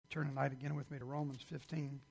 Turn tonight again with me to Romans 15.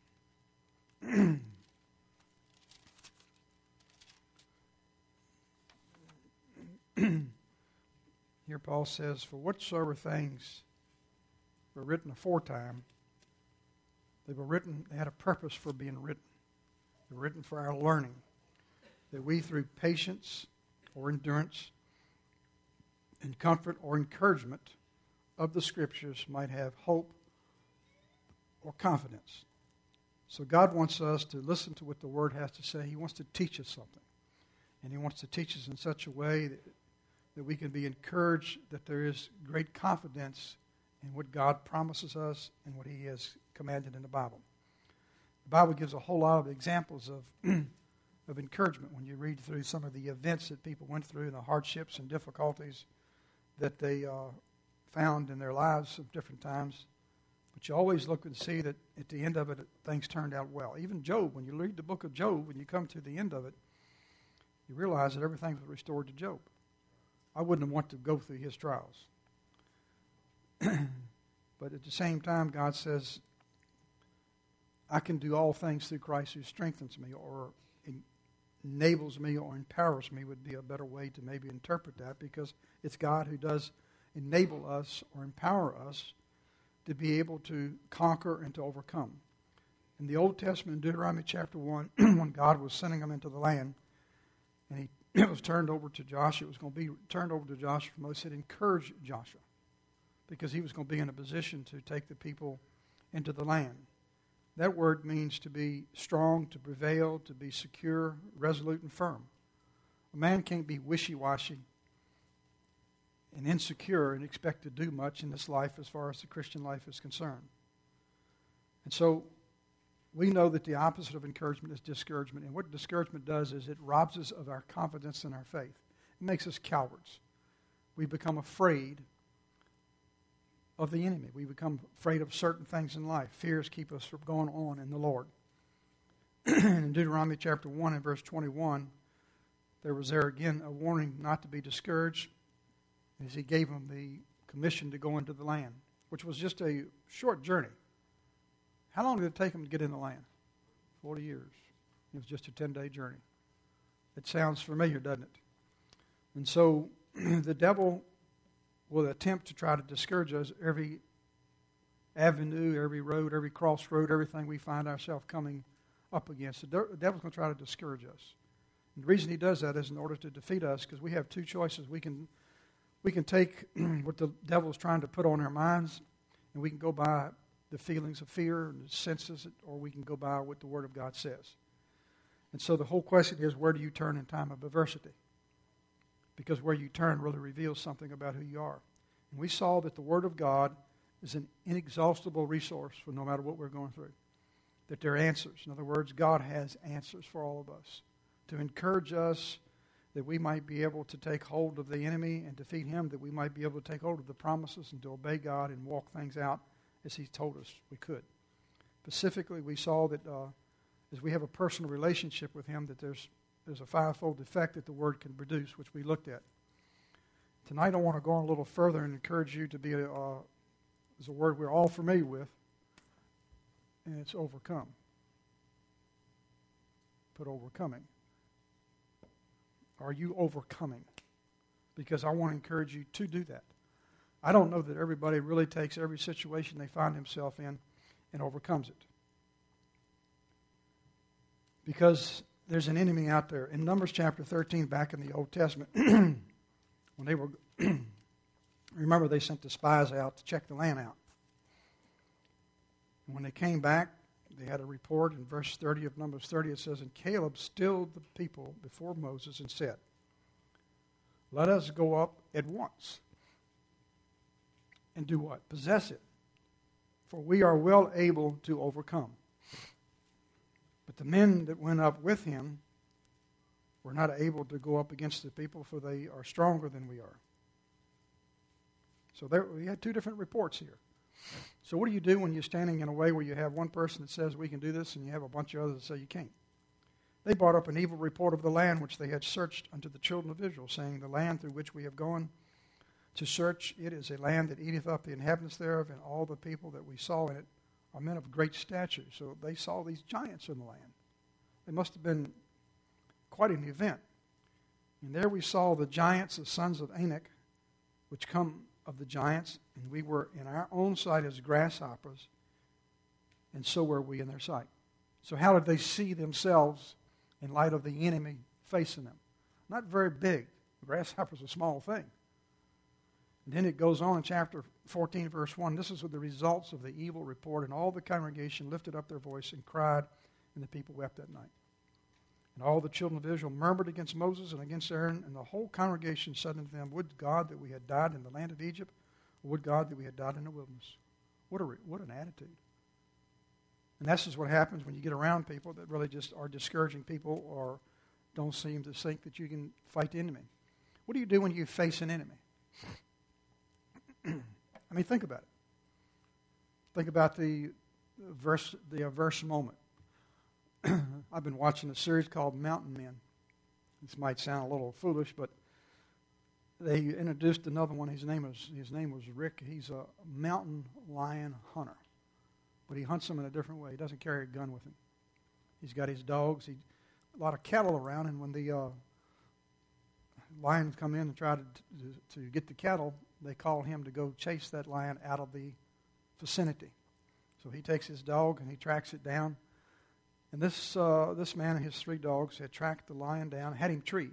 Here Paul says, "For whatsoever things were written aforetime, they were written, they had a purpose for being written. They were written for our learning, that we through patience or endurance and comfort or encouragement of the Scriptures might have hope or confidence." So God wants us to listen to what the Word has to say. He wants to teach us something. And He wants to teach us in such a way that we can be encouraged, that there is great confidence in what God promises us and what He has commanded in the Bible. The Bible gives a whole lot of examples of of encouragement when you read through some of the events that people went through and the hardships and difficulties that they found in their lives at different times. But you always look and see that at the end of it, things turned out well. Even Job, when you read the book of Job, when you come to the end of it, you realize that everything was restored to Job. I wouldn't want to go through his trials. But at the same time, God says, I can do all things through Christ who strengthens me, or enables me, or empowers me would be a better way to maybe interpret that, because it's God who does enable us or empower us to be able to conquer and to overcome. In the Old Testament, in Deuteronomy chapter 1, when God was sending them into the land, and it was turned over to Joshua, it was going to be turned over to Joshua. Moses said, encourage Joshua, because he was going to be in a position to take the people into the land. That word means to be strong, to prevail, to be secure, resolute, and firm. A man can't be wishy-washy and insecure and expect to do much in this life as far as the Christian life is concerned. And so we know that the opposite of encouragement is discouragement. And what discouragement does is it robs us of our confidence in our faith. It makes us cowards. We become afraid of the enemy. We become afraid of certain things in life. Fears keep us from going on in the Lord. In Deuteronomy chapter 1 and verse 21, there was there again a warning not to be discouraged, as he gave them the commission to go into the land, which was just a short journey. How long did it take them to get in the land? 40 years. It was just a 10-day journey. It sounds familiar, doesn't it? And so the devil will attempt to try to discourage us every avenue, every road, every crossroad, everything we find ourselves coming up against. The devil's going to try to discourage us. And the reason he does that is in order to defeat us, because we have two choices. We can take what the devil is trying to put on our minds, and we can go by the feelings of fear and the senses, or we can go by what the Word of God says. And so the whole question is, where do you turn in time of adversity? Because where you turn really reveals something about who you are. And we saw that the Word of God is an inexhaustible resource for no matter what we're going through. That there are answers. In other words, God has answers for all of us to encourage us, that we might be able to take hold of the enemy and defeat him, that we might be able to take hold of the promises and to obey God and walk things out as He told us we could. Specifically, we saw that as we have a personal relationship with Him, that there's a fivefold effect that the Word can produce, which we looked at. Tonight I want to go on a little further and encourage you to be, is a word we're all familiar with, and it's overcome. Put overcoming. Are you overcoming? Because I want to encourage you to do that. I don't know that everybody really takes every situation they find themselves in and overcomes it. Because there's an enemy out there. In Numbers chapter 13, back in the Old Testament, when they were, remember they sent the spies out to check the land out. And when they came back, they had a report in verse 30 of Numbers 30. It says, and Caleb stilled the people before Moses and said, let us go up at once. And do what? Possess it. For we are well able to overcome. But the men that went up with him were not able to go up against the people, for they are stronger than we are. So we had two different reports here. So what do you do when you're standing in a way where you have one person that says we can do this and you have a bunch of others that say you can't? They brought up an evil report of the land which they had searched unto the children of Israel, saying, the land through which we have gone to search it is a land that eateth up the inhabitants thereof, and all the people that we saw in it are men of great stature. So they saw these giants in the land. It must have been quite an event. And there we saw the giants, the sons of Anak, which come of the giants, and we were in our own sight as grasshoppers, and so were we in their sight. So how did they see themselves in light of the enemy facing them? Not very big. Grasshopper's a small thing. And then it goes on in chapter 14, verse 1. This is the results of the evil report, and all the congregation lifted up their voice and cried, and the people wept that night. And all the children of Israel murmured against Moses and against Aaron, and the whole congregation said unto them, Would God that we had died in the land of Egypt, or would God that we had died in the wilderness? What an attitude. And this is what happens when you get around people that really just are discouraging people or don't seem to think that you can fight the enemy. What do you do when you face an enemy? I mean, think about it. Think about the verse moment. I've been watching a series called Mountain Men. This might sound a little foolish, but they introduced another one. His name was Rick. He's a mountain lion hunter, but he hunts them in a different way. He doesn't carry a gun with him. He's got his dogs. A lot of cattle around, and when the lions come in and try to get the cattle, they call him to go chase that lion out of the vicinity. So he takes his dog and he tracks it down. And this man and his 3 dogs had tracked the lion down, had him treed.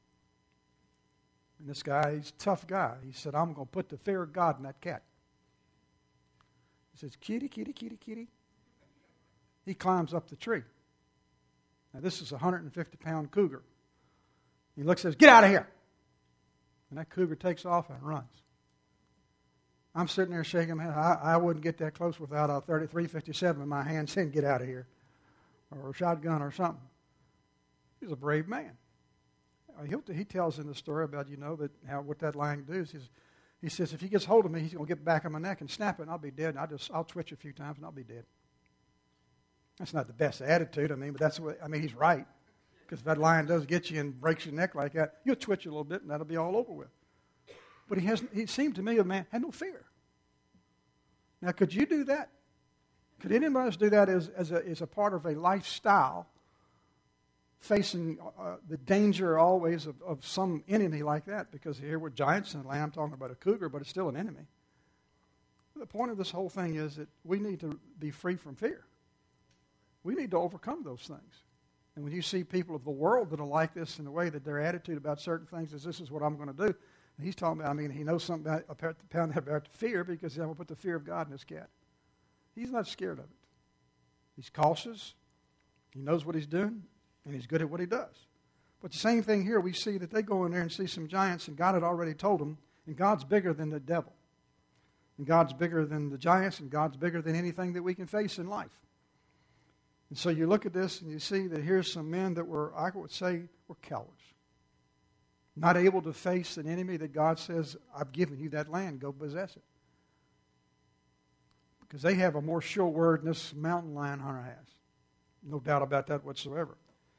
And this guy, he's a tough guy. He said, I'm going to put the fear of God in that cat. He says, kitty, kitty, kitty, kitty. He climbs up the tree. Now, this is a 150-pound cougar. He looks and says, get out of here. And that cougar takes off and runs. I'm sitting there shaking my head. I wouldn't get that close without a 33-57 in my hand saying, get out of here. Or a shotgun or something. He's a brave man. He tells in the story about, what that lion does. He says, if he gets hold of me, he's going to get back on my neck and snap it, and I'll be dead. And I'll twitch a few times, and I'll be dead. That's not the best attitude, but he's right. Because if that lion does get you and breaks your neck like that, you'll twitch a little bit, and that'll be all over with. But he seemed to me a man had no fear. Now, could you do that? Could any of us do that as a part of a lifestyle, facing the danger always of some enemy like that? Because here we're giants in the land. I'm talking about a cougar, but it's still an enemy. The point of this whole thing is that we need to be free from fear. We need to overcome those things. And when you see people of the world that are like this in the way that their attitude about certain things is, this is what I'm going to do. And he's talking about, he knows something about fear because I'm going to put the fear of God in this cat. He's not scared of it. He's cautious. He knows what he's doing, and he's good at what he does. But the same thing here, we see that they go in there and see some giants, and God had already told them, and God's bigger than the devil. And God's bigger than the giants, and God's bigger than anything that we can face in life. And so you look at this, and you see that here's some men that I would say, were cowards. Not able to face an enemy that God says, I've given you that land, go possess it. Because they have a more sure word than this mountain lion hunter has. No doubt about that whatsoever.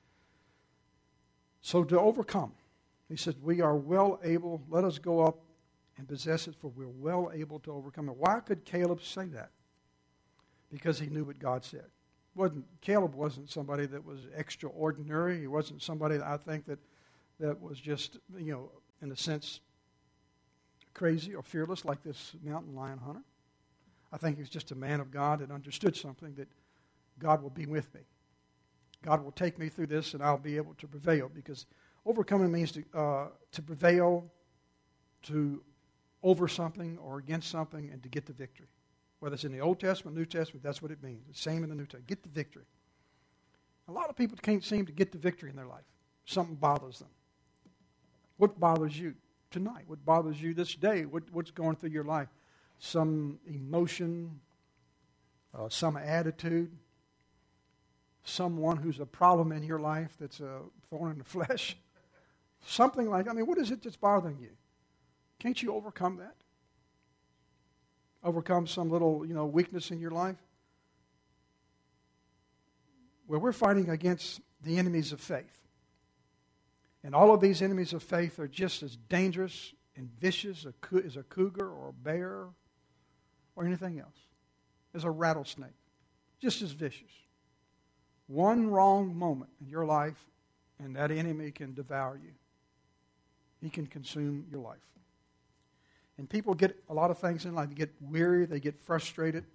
So to overcome, he said, we are well able, let us go up and possess it, for we're well able to overcome it. Why could Caleb say that? Because he knew what God said. Caleb wasn't somebody that was extraordinary. He wasn't somebody that I think that was just, in a sense, crazy or fearless like this mountain lion hunter. I think he was just a man of God that understood something, that God will be with me. God will take me through this, and I'll be able to prevail. Because overcoming means to prevail, to over something or against something, and to get the victory. Whether it's in the Old Testament, New Testament, that's what it means. The same in the New Testament. Get the victory. A lot of people can't seem to get the victory in their life. Something bothers them. What bothers you tonight? What bothers you this day? What's going through your life? Some emotion, some attitude, someone who's a problem in your life that's a thorn in the flesh. Something like, what is it that's bothering you? Can't you overcome that? Overcome some little, weakness in your life? Well, we're fighting against the enemies of faith. And all of these enemies of faith are just as dangerous and vicious as a cougar or a bear or anything else. As a rattlesnake. just as vicious. One wrong moment in your life, and that enemy can devour you. He can consume your life. And people get a lot of things in life. They get weary, they get frustrated,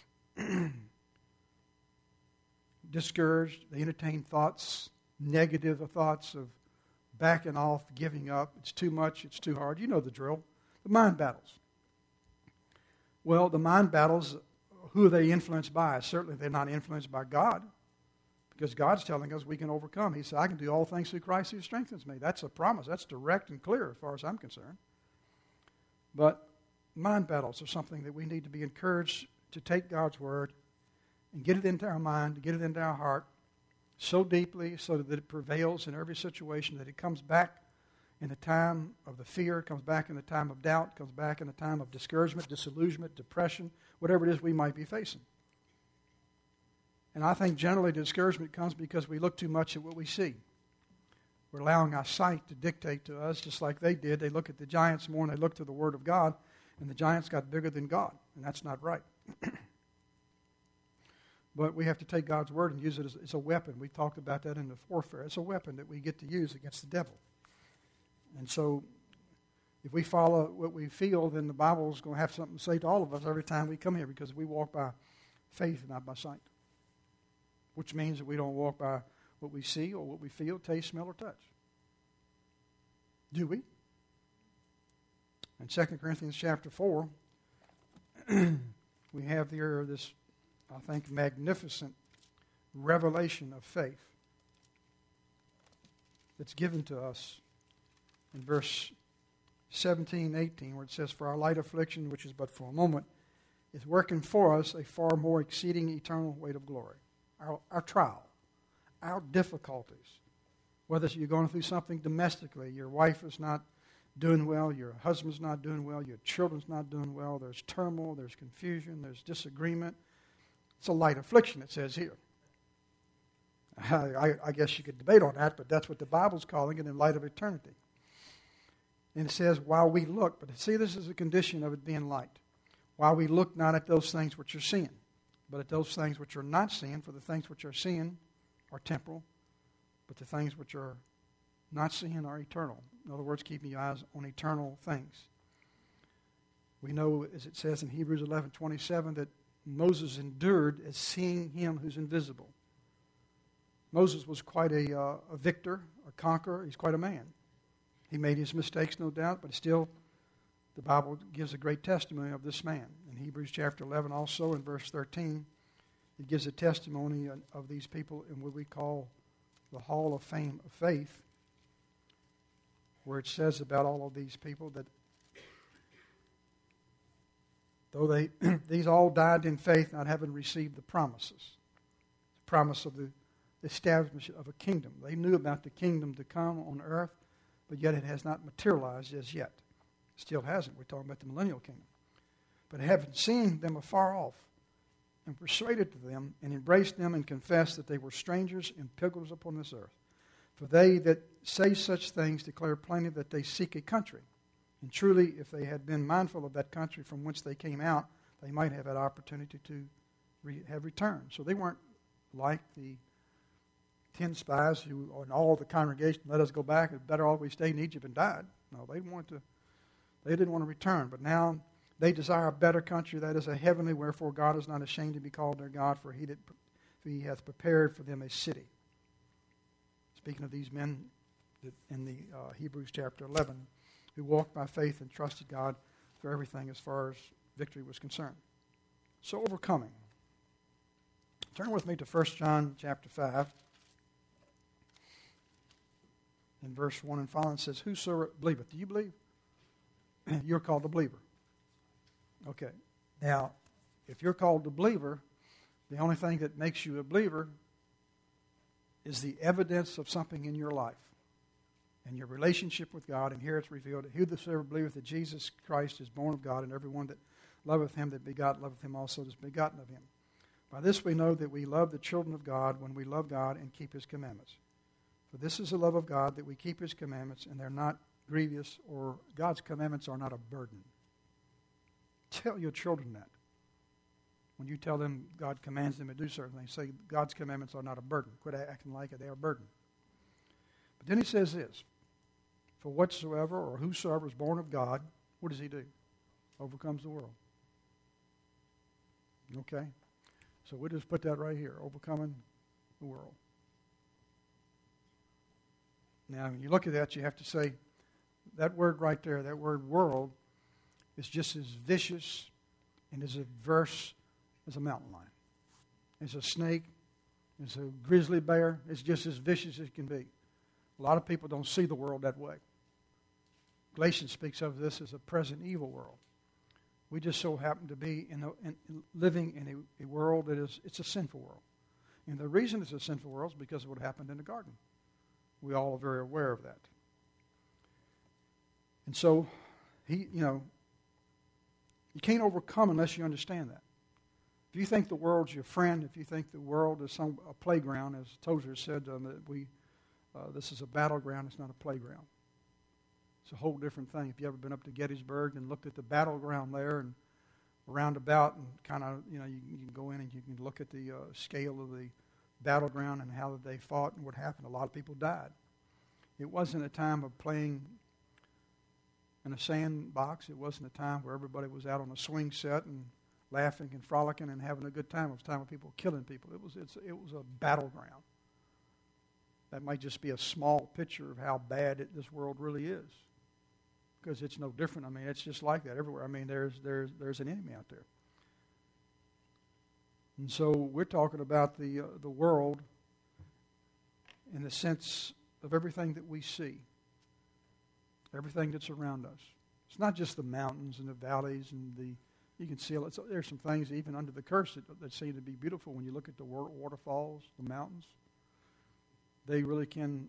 discouraged. They entertain thoughts, negative thoughts of backing off, giving up. It's too much, it's too hard. You know the drill. The mind battles. Well, the mind battles, who are they influenced by? Certainly they're not influenced by God, because God's telling us we can overcome. He said, I can do all things through Christ who strengthens me. That's a promise. That's direct and clear as far as I'm concerned. But mind battles are something that we need to be encouraged to take God's word and get it into our mind, to get it into our heart so deeply so that it prevails in every situation, that it comes back in the time of the fear, comes back in the time of doubt, comes back in the time of discouragement, disillusionment, depression, whatever it is we might be facing. And I think generally discouragement comes because we look too much at what we see. We're allowing our sight to dictate to us, just like they did. They look at the giants more than they look to the Word of God, and the giants got bigger than God, and that's not right. But we have to take God's Word and use it as a weapon. We talked about that in the warfare. It's a weapon that we get to use against the devil. And so if we follow what we feel, then the Bible is going to have something to say to all of us every time we come here, because we walk by faith and not by sight, which means that we don't walk by what we see or what we feel, taste, smell, or touch. Do we? In 2 Corinthians chapter 4, we have here this, I think, magnificent revelation of faith that's given to us in verse 17, 18, where it says, For our light affliction, which is but for a moment, is working for us a far more exceeding eternal weight of glory. Our trial, our difficulties, whether you're going through something domestically, your wife is not doing well, your husband's not doing well, your children's not doing well, there's turmoil, there's confusion, there's disagreement. It's a light affliction, it says here. I guess you could debate on that, but that's what the Bible's calling it, in light of eternity. And it says, while we look, but see, this is a condition of it being light. While we look not at those things which are seen, but at those things which are not seen, for the things which are seen are temporal, but the things which are not seen are eternal. In other words, keeping your eyes on eternal things. We know, as it says in Hebrews 11:27, that Moses endured as seeing him who's invisible. Moses was quite a victor, a conqueror. He's quite a man. He made his mistakes, no doubt, but still the Bible gives a great testimony of this man. In Hebrews chapter 11 also, in verse 13, it gives a testimony of these people in what we call the Hall of Fame of Faith, where it says about all of these people that though these all died in faith, not having received the promises, the promise of the establishment of a kingdom. They knew about the kingdom to come on earth, but yet it has not materialized as yet. It still hasn't. We're talking about the millennial kingdom. But having seen them afar off, and persuaded to them, and embraced them, and confessed that they were strangers and pilgrims upon this earth. For they that say such things declare plainly that they seek a country. And truly, if they had been mindful of that country from whence they came out, they might have had opportunity to have returned. So they weren't like the 10 spies who, in all the congregation, let us go back. It's better off we stayed in Egypt and died. No, they didn't want to return. But now they desire a better country, that is a heavenly, wherefore God is not ashamed to be called their God, for he hath prepared for them a city. Speaking of these men in the Hebrews chapter 11, who walked by faith and trusted God for everything as far as victory was concerned. So overcoming. Turn with me to 1 John chapter 5. In verse 1 and following, it says, Whosoever believeth. Do you believe? You're called a believer. Okay. Now, if you're called a believer, the only thing that makes you a believer is the evidence of something in your life and your relationship with God. And here it's revealed, Whosoever believeth that Jesus Christ is born of God, and everyone that loveth him that begot loveth him also that is begotten of him. By this we know that we love the children of God, when we love God and keep his commandments. For this is the love of God, that we keep his commandments, and they're not grievous, or God's commandments are not a burden. Tell your children that. when you tell them God commands them to do certain things, say God's commandments are not a burden. Quit acting like it. They are a burden. But then he says this, for whatsoever or whosoever is born of God, what does he do? Overcomes the world. Okay? So we'll just put that right here, overcoming the world. Now, when you look at that, you have to say, that word right there, that word world, is just as vicious and as adverse as a mountain lion. It's a snake. It's a grizzly bear. It's just as vicious as it can be. A lot of people don't see the world that way. Galatians speaks of this as a present evil world. We just so happen to be living in a world that it's a sinful world. And the reason it's a sinful world is because of what happened in the garden. We all are very aware of that. And so, you can't overcome unless you understand that. If you think the world's your friend, if you think the world is a playground, as Tozer said, that this is a battleground, it's not a playground. It's a whole different thing. If you've ever been up to Gettysburg and looked at the battleground there and around about and kind of, you can go in and you can look at the scale of the battleground and how they fought and what happened. A lot of people died. It wasn't a time of playing in a sandbox. It wasn't a time where everybody was out on a swing set and laughing and frolicking and having a good time. It was a time of people killing people. It was a battleground. That might just be a small picture of how bad this world really is, because it's no different. I mean, it's just like that everywhere. I mean, there's an enemy out there. And so we're talking about the world in the sense of everything that we see, everything that's around us. It's not just the mountains and the valleys and you can see there's some things even under the curse that seem to be beautiful when you look at the waterfalls, the mountains. They really can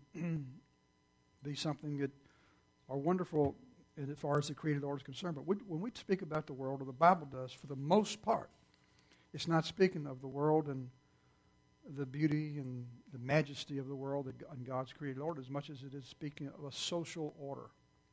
be something that are wonderful as far as the created order is concerned. But when we speak about the world, or the Bible does, for the most part, it's not speaking of the world and the beauty and the majesty of the world and God's created order as much as it is speaking of a social order.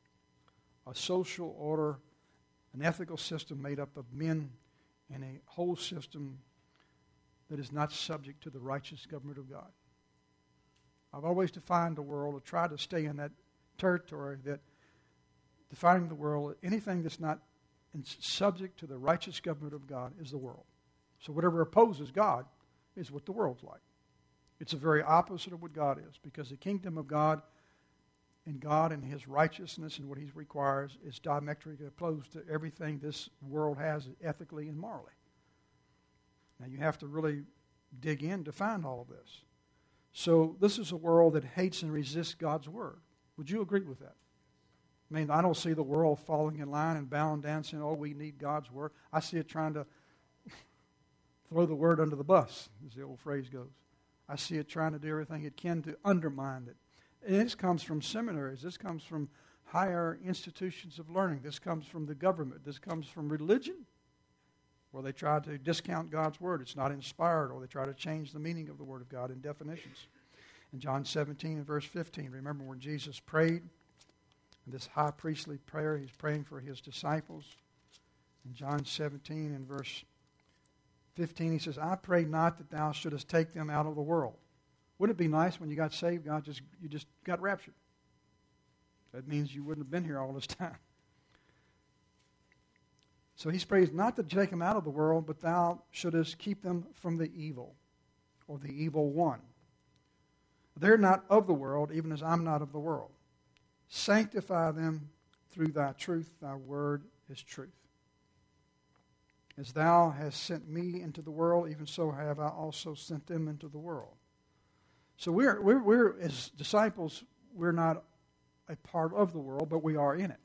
A social order, an ethical system made up of men and a whole system that is not subject to the righteous government of God. I've always defined the world, or tried to stay in that territory, that defining the world, anything that's not subject to the righteous government of God is the world. So whatever opposes God is what the world's like. It's the very opposite of what God is, because the kingdom of God and His righteousness and what He requires is diametrically opposed to everything this world has ethically and morally. Now you have to really dig in to find all of this. So this is a world that hates and resists God's word. Would you agree with that? I mean, I don't see the world falling in line and bowing down saying, oh, we need God's word. I see it trying to throw the word under the bus, as the old phrase goes. I see it trying to do everything it can to undermine it. And this comes from seminaries. This comes from higher institutions of learning. This comes from the government. This comes from religion, where they try to discount God's word. It's not inspired, or they try to change the meaning of the word of God in definitions. In John 17 and verse 15, remember when Jesus prayed, this high priestly prayer, He's praying for His disciples. In John 17 and verse 15, He says, I pray not that thou shouldest take them out of the world. Wouldn't it be nice when you got saved, you just got raptured? That means you wouldn't have been here all this time. So He prays not to take them out of the world, but thou shouldest keep them from the evil, or the evil one. They're not of the world, even as I'm not of the world. Sanctify them through thy truth. Thy word is truth. As thou hast sent me into the world, even so have I also sent them into the world. So we're as disciples, we're not a part of the world, but we are in it.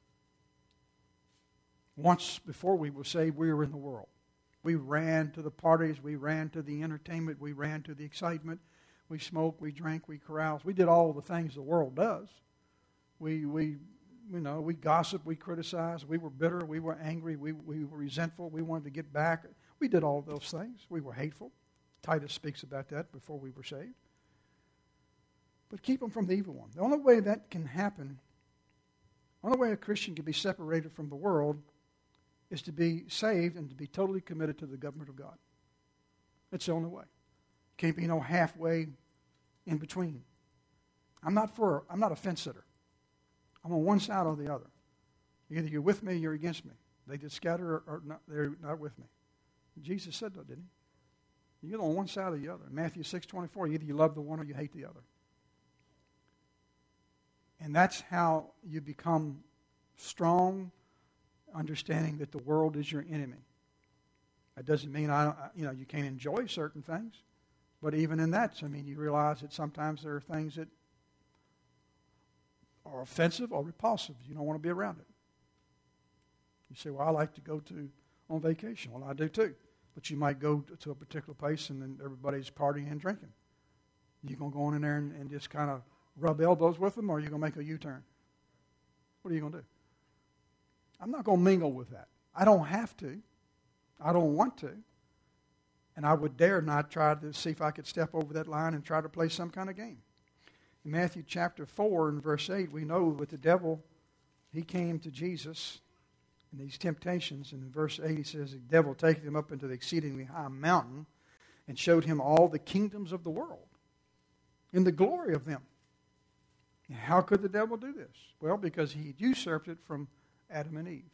Once before we were saved, we were in the world. We ran to the parties, we ran to the entertainment, we ran to the excitement. We smoked, we drank, we caroused. We did all the things the world does. We gossiped, we criticized, we were bitter, we were angry, we were resentful, we wanted to get back. We did all those things. We were hateful. Titus speaks about that before we were saved. But keep them from the evil one. The only way that can happen, the only way a Christian can be separated from the world is to be saved and to be totally committed to the government of God. It's the only way. Can't be no halfway in between. I'm not a fence sitter. I'm on one side or the other. Either you're with me or you're against me. They just scatter or not, they're not with me. Jesus said that, didn't he? You're on one side or the other. Matthew 6:24, either you love the one or you hate the other. And that's how you become strong, understanding that the world is your enemy. That doesn't mean you can't enjoy certain things, but even in that, you realize that sometimes there are things that are offensive or repulsive. You don't want to be around it. You say, well, I like to go on vacation. Well, I do too. But you might go to a particular place and then everybody's partying and drinking. You going to go on in there and just kind of rub elbows with them, or are you going to make a U-turn? What are you going to do? I'm not going to mingle with that. I don't have to. I don't want to. And I would dare not try to see if I could step over that line and try to play some kind of game. In Matthew chapter 4 and verse 8, we know that the devil, he came to Jesus in these temptations. And in verse 8 he says, the devil taketh him up into the exceedingly high mountain and showed him all the kingdoms of the world and the glory of them. And how could the devil do this? Well, because he usurped it from Adam and Eve.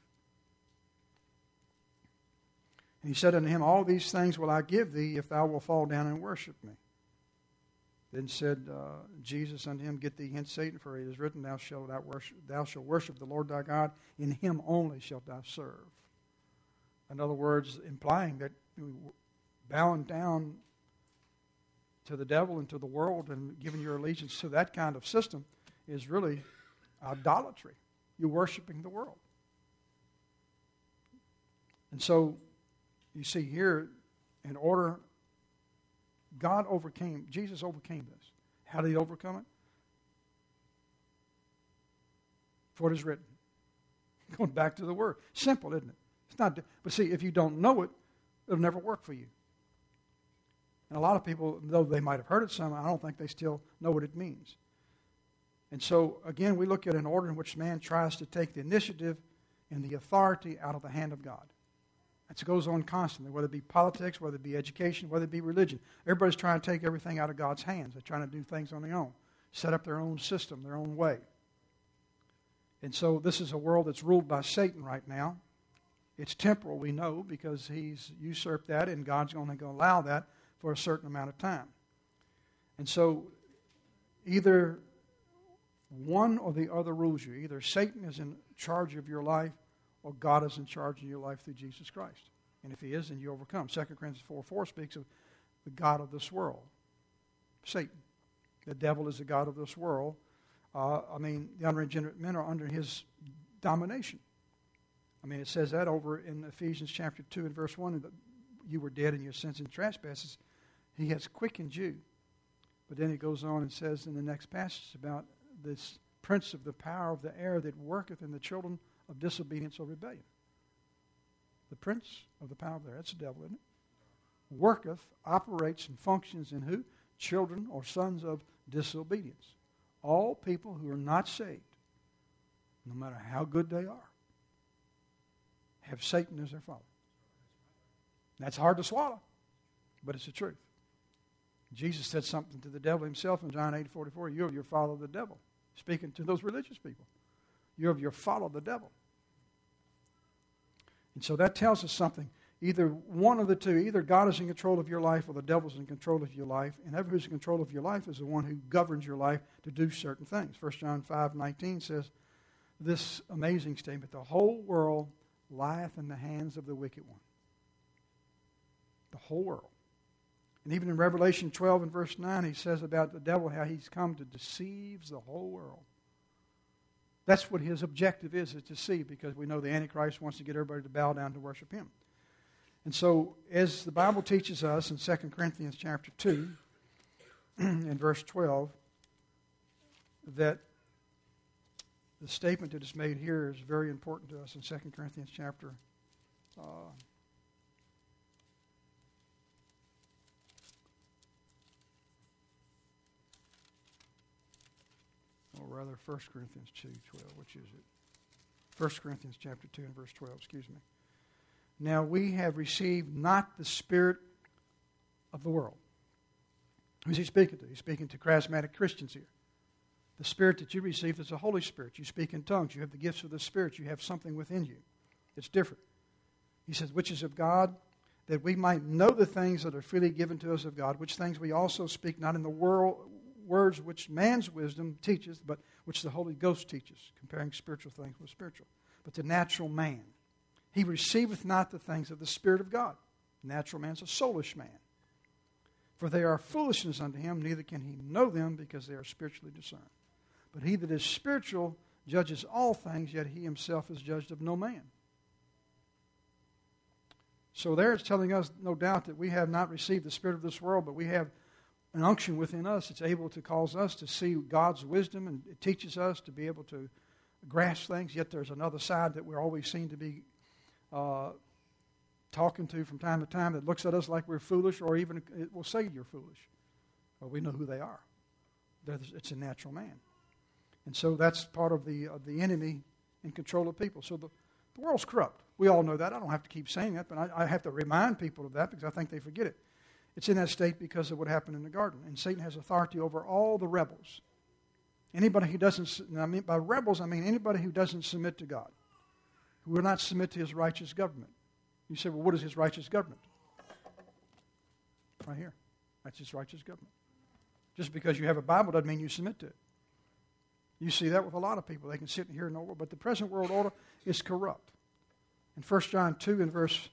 And he said unto him, all these things will I give thee if thou wilt fall down and worship me. Then said Jesus unto him, get thee hence, Satan, for it is written, thou shalt worship the Lord thy God, in him only shalt thou serve. In other words, implying that bowing down to the devil and to the world and giving your allegiance to that kind of system is really idolatry. You're worshiping the world. And so, you see here, in order, Jesus overcame this. How did he overcome it? For what is written. Going back to the Word. Simple, isn't it? It's not. But see, if you don't know it, it'll never work for you. And a lot of people, though they might have heard it some, I don't think they still know what it means. And so, again, we look at an order in which man tries to take the initiative and the authority out of the hand of God. That goes on constantly, whether it be politics, whether it be education, whether it be religion. Everybody's trying to take everything out of God's hands. They're trying to do things on their own, set up their own system, their own way. And so this is a world that's ruled by Satan right now. It's temporal, we know, because he's usurped that, and God's going to allow that for a certain amount of time. And so either one or the other rules you. Either Satan is in charge of your life, or God is in charge of your life through Jesus Christ. And if he is, then you overcome. 2 Corinthians 4:4 speaks of the god of this world, Satan. The devil is the god of this world. The unregenerate men are under his domination. It says that over in Ephesians chapter 2 and verse 1, that you were dead in your sins and trespasses. He has quickened you. But then he goes on and says in the next passage about this prince of the power of the air that worketh in the children of disobedience or rebellion. The prince of the power of the air, that's the devil, isn't it? Worketh, operates, and functions in who? Children or sons of disobedience. All people who are not saved, no matter how good they are, have Satan as their father. That's hard to swallow, but it's the truth. Jesus said something to the devil himself in John 8:44. You have your father the devil. Speaking to those religious people. You have your follow the devil. And so that tells us something. Either one of the two, either God is in control of your life or the devil's in control of your life. And whoever is in control of your life is the one who governs your life to do certain things. 1 John 5:19 says this amazing statement, the whole world lieth in the hands of the wicked one. The whole world. And even in Revelation 12 and verse 9, he says about the devil how he's come to deceive the whole world. That's what his objective is to deceive, because we know the Antichrist wants to get everybody to bow down to worship him. And so, as the Bible teaches us in 2 Corinthians chapter 2 and verse 12, that the statement that is made here is very important to us in 2 Corinthians chapter or rather 1 Corinthians 2:12, which is it? 1 Corinthians chapter 2 and verse 12, excuse me. Now we have received not the spirit of the world. Who's he speaking to? He's speaking to charismatic Christians here. The Spirit that you received is the Holy Spirit. You speak in tongues. You have the gifts of the Spirit. You have something within you. It's different. He says, which is of God, that we might know the things that are freely given to us of God, which things we also speak not in the words which man's wisdom teaches, but which the Holy Ghost teaches, comparing spiritual things with spiritual. But the natural man, he receiveth not the things of the Spirit of God. The natural man is a soulish man. For they are foolishness unto him, neither can he know them, because they are spiritually discerned. But he that is spiritual judges all things, yet he himself is judged of no man. So there it's telling us, no doubt, that we have not received the spirit of this world, but we have an unction within us. It's able to cause us to see God's wisdom, and it teaches us to be able to grasp things. Yet there's another side that we're always seen to be talking to from time to time that looks at us like we're foolish, or even it will say you're foolish. Well, we know who they are. It's a natural man. And so that's part of the enemy in control of people. So the world's corrupt. We all know that. I don't have to keep saying that, but I have to remind people of that because I think they forget it. It's in that state because of what happened in the garden. And Satan has authority over all the rebels. Anybody who doesn't, by rebels, I mean anybody who doesn't submit to God, who will not submit to his righteous government. You say, well, what is his righteous government? Right here. That's his righteous government. Just because you have a Bible doesn't mean you submit to it. You see that with a lot of people. They can sit here and know, but the present world order is corrupt. In 1 John 2 and verse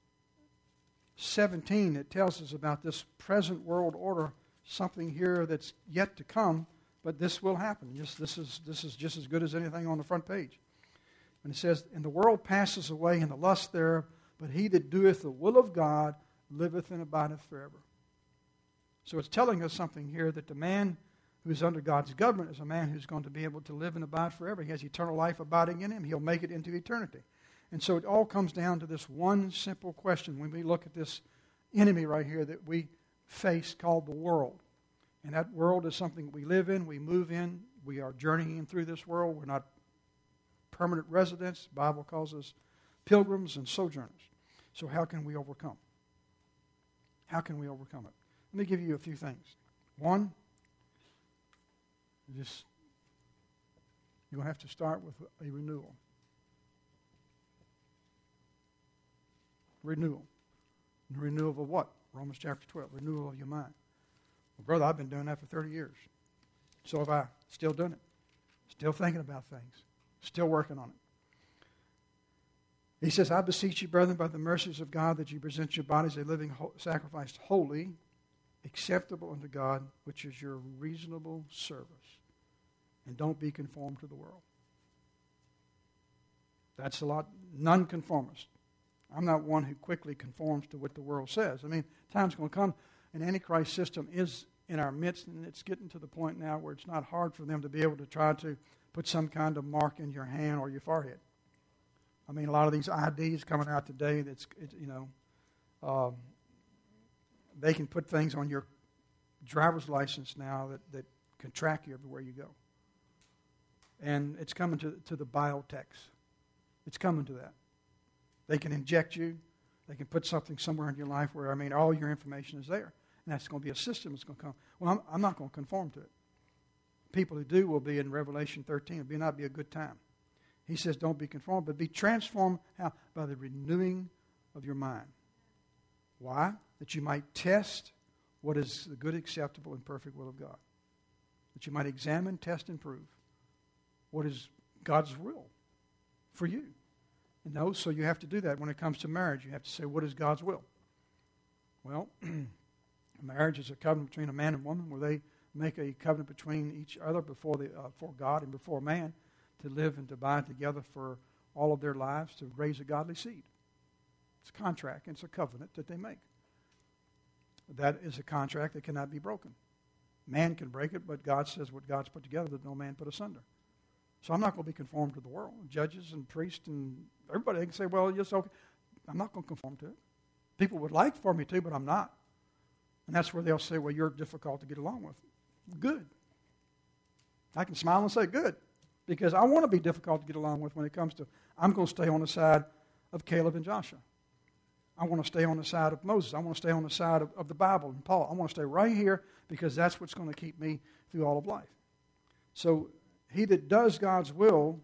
17, it tells us about this present world order, something here that's yet to come, but this will happen. This is just as good as anything on the front page. And it says, and the world passes away and the lust thereof, but he that doeth the will of God liveth and abideth forever. So it's telling us something here that the man who is under God's government is a man who's going to be able to live and abide forever. He has eternal life abiding in him. He'll make it into eternity. And so it all comes down to this one simple question when we look at this enemy right here that we face called the world. And that world is something we live in, we move in, we are journeying through this world. We're not permanent residents. The Bible calls us pilgrims and sojourners. So how can we overcome? How can we overcome it? Let me give you a few things. One, you're going to have to start with a renewal. Renewal. Renewal of what? Romans chapter 12. Renewal of your mind. Well, brother, I've been doing that for 30 years. So have I. Still doing it. Still thinking about things. Still working on it. He says, I beseech you, brethren, by the mercies of God, that you present your bodies a living sacrifice, holy, acceptable unto God, which is your reasonable service. And don't be conformed to the world. That's a lot. Nonconformist. I'm not one who quickly conforms to what the world says. I mean, time's going to come, an Antichrist system is in our midst, and it's getting to the point now where it's not hard for them to be able to try to put some kind of mark in your hand or your forehead. I mean, a lot of these IDs coming out today, they can put things on your driver's license now that can track you everywhere you go. And it's coming to the biotechs. It's coming to that. They can inject you. They can put something somewhere in your life where, all your information is there. And that's going to be a system that's going to come. Well, I'm not going to conform to it. People who do will be in Revelation 13. It will not be a good time. He says, don't be conformed, but be transformed. How? By the renewing of your mind. Why? That you might test what is the good, acceptable, and perfect will of God. That you might examine, test, and prove what is God's will for you. And so you have to do that when it comes to marriage. You have to say, what is God's will? Well, marriage is a covenant between a man and woman where they make a covenant between each other before God and before man to live and to abide together for all of their lives to raise a godly seed. It's a contract and it's a covenant that they make. That is a contract that cannot be broken. Man can break it, but God says what God's put together that no man put asunder. So I'm not going to be conformed to the world. Judges and priests and everybody, they can say, well, yes, okay. I'm not going to conform to it. People would like for me to, but I'm not. And that's where they'll say, well, you're difficult to get along with. Good. I can smile and say, good. Because I want to be difficult to get along with when it comes to, I'm going to stay on the side of Caleb and Joshua. I want to stay on the side of Moses. I want to stay on the side of the Bible and Paul. I want to stay right here because that's what's going to keep me through all of life. So he that does God's will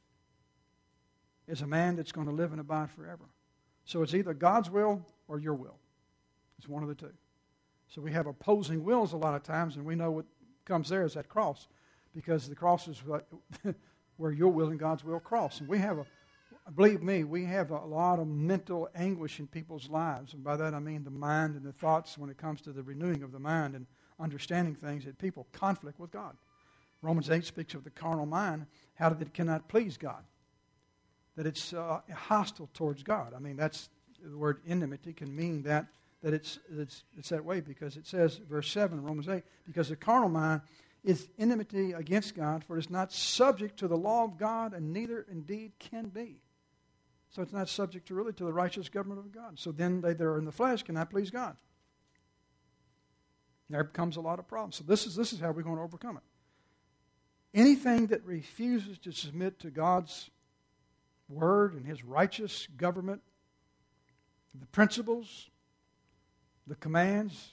is a man that's going to live and abide forever. So it's either God's will or your will. It's one of the two. So we have opposing wills a lot of times, and we know what comes there is that cross, because the cross is where your will and God's will cross. And we have believe me, we have a lot of mental anguish in people's lives. And by that I mean the mind and the thoughts when it comes to the renewing of the mind and understanding things, that people conflict with God. Romans 8 speaks of the carnal mind, how that it cannot please God. That it's hostile towards God. I mean, that's the word enmity can mean that it's that way, because it says, verse 7, Romans 8, because the carnal mind is enmity against God, for it is not subject to the law of God, and neither indeed can be. So it's not subject to the righteous government of God. So then they that are in the flesh cannot please God. There becomes a lot of problems. So this is how we're going to overcome it. Anything that refuses to submit to God's word and his righteous government, the principles, the commands,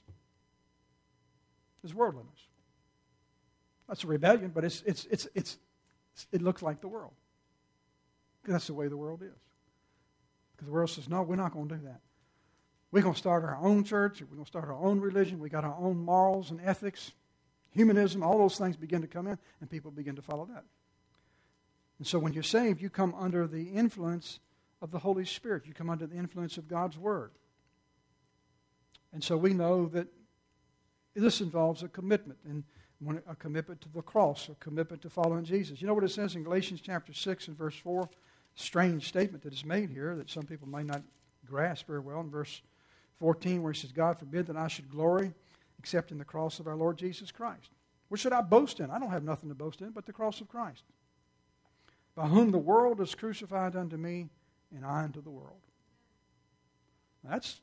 is worldliness. That's a rebellion, but it looks like the world. Because that's the way the world is. Because the world says, no, we're not going to do that. We're going to start our own church. We're going to start our own religion. We got our own morals and ethics. Humanism, all those things begin to come in, and people begin to follow that. And so when you're saved, you come under the influence of the Holy Spirit. You come under the influence of God's Word. And so we know that this involves a commitment, and a commitment to the cross, a commitment to following Jesus. You know what it says in Galatians chapter 6 and verse 4? Strange statement that is made here that some people may not grasp very well. In verse 14, where he says, God forbid that I should glory except in the cross of our Lord Jesus Christ. What should I boast in? I don't have nothing to boast in but the cross of Christ, by whom the world is crucified unto me, and I unto the world. That's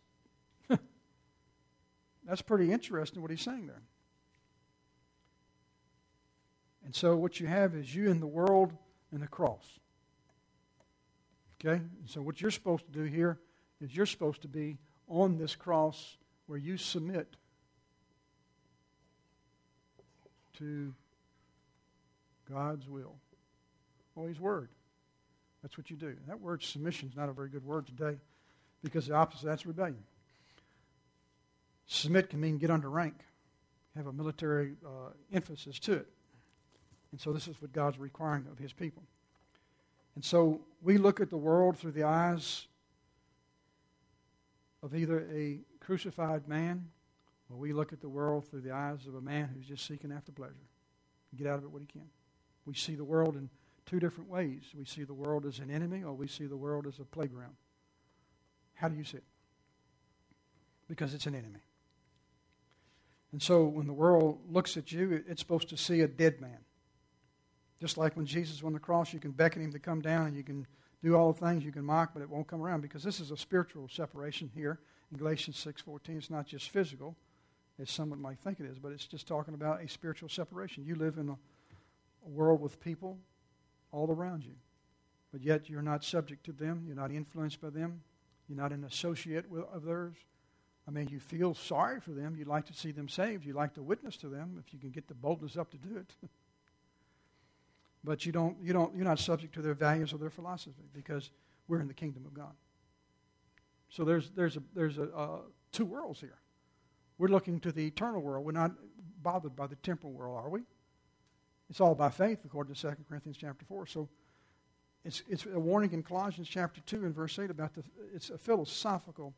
pretty interesting what he's saying there. And so what you have is you in the world and the cross. Okay? And so what you're supposed to do here is you're supposed to be on this cross where you submit to God's will. Or his word. That's what you do. That word submission is not a very good word today, because the opposite of that's rebellion. Submit can mean get under rank, have a military emphasis to it. And so this is what God's requiring of his people. And so we look at the world through the eyes of either a crucified man, or we look at the world through the eyes of a man who's just seeking after pleasure. Get out of it what he can. We see the world in two different ways. We see the world as an enemy, or we see the world as a playground. How do you see it? Because it's an enemy. And so when the world looks at you, it's supposed to see a dead man. Just like when Jesus was on the cross, you can beckon him to come down, and you can do all the things, you can mock, but it won't come around, because this is a spiritual separation here in Galatians 6:14. It's not just physical, as someone might think it is, but it's just talking about a spiritual separation. You live in a world with people all around you, but yet you're not subject to them. You're not influenced by them. You're not an associate of theirs. I mean, you feel sorry for them. You'd like to see them saved. You'd like to witness to them if you can get the boldness up to do it. But you're not subject to their values or their philosophy, because we're in the kingdom of God. So there's two worlds here. We're looking to the eternal world. We're not bothered by the temporal world, are we? It's all by faith, according to 2 Corinthians chapter 4. So it's a warning in Colossians chapter 2 and verse 8 about it's a philosophical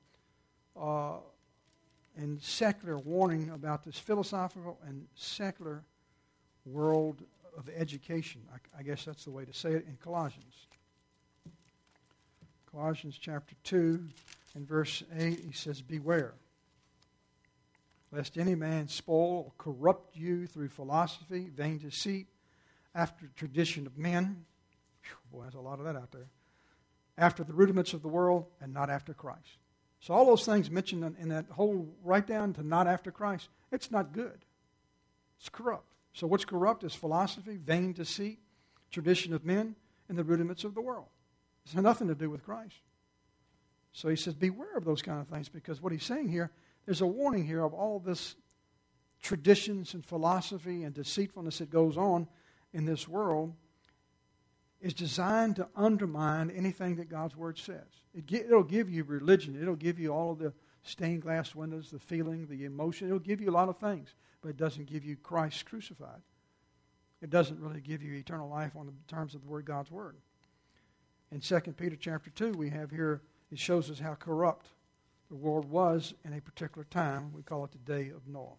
and secular warning about this philosophical and secular world of education. I guess that's the way to say it in Colossians. Colossians chapter 2 and verse 8, he says, beware, lest any man spoil or corrupt you through philosophy, vain deceit, after tradition of men. Whew, boy, there's a lot of that out there. After the rudiments of the world, and not after Christ. So all those things mentioned in that whole right down to not after Christ, it's not good. It's corrupt. So what's corrupt is philosophy, vain deceit, tradition of men, and the rudiments of the world. It has nothing to do with Christ. So he says, beware of those kind of things, because what he's saying here, there's a warning here of all this traditions and philosophy and deceitfulness that goes on in this world is designed to undermine anything that God's Word says. It'll give you religion. It'll give you all of the stained glass windows, the feeling, the emotion. It'll give you a lot of things, but it doesn't give you Christ crucified. It doesn't really give you eternal life on the terms of the Word, God's Word. In 2 Peter chapter 2, we have here, it shows us how corrupt the world was in a particular time. We call it the day of Noah.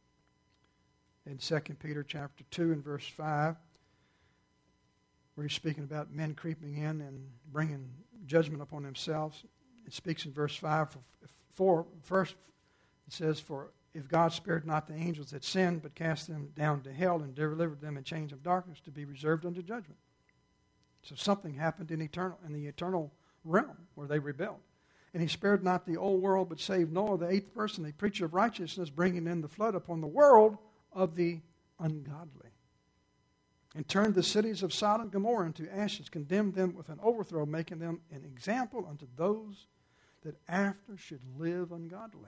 In 2 Peter chapter 2 and verse 5, where he's speaking about men creeping in and bringing judgment upon themselves. It speaks in verse 5. First, it says, "For if God spared not the angels that sinned, but cast them down to hell and delivered them in chains of darkness to be reserved unto judgment." So something happened in the eternal realm where they rebelled. "And he spared not the old world, but saved Noah, the eighth person, the preacher of righteousness, bringing in the flood upon the world of the ungodly. And turned the cities of Sodom and Gomorrah into ashes, condemned them with an overthrow, making them an example unto those that after should live ungodly."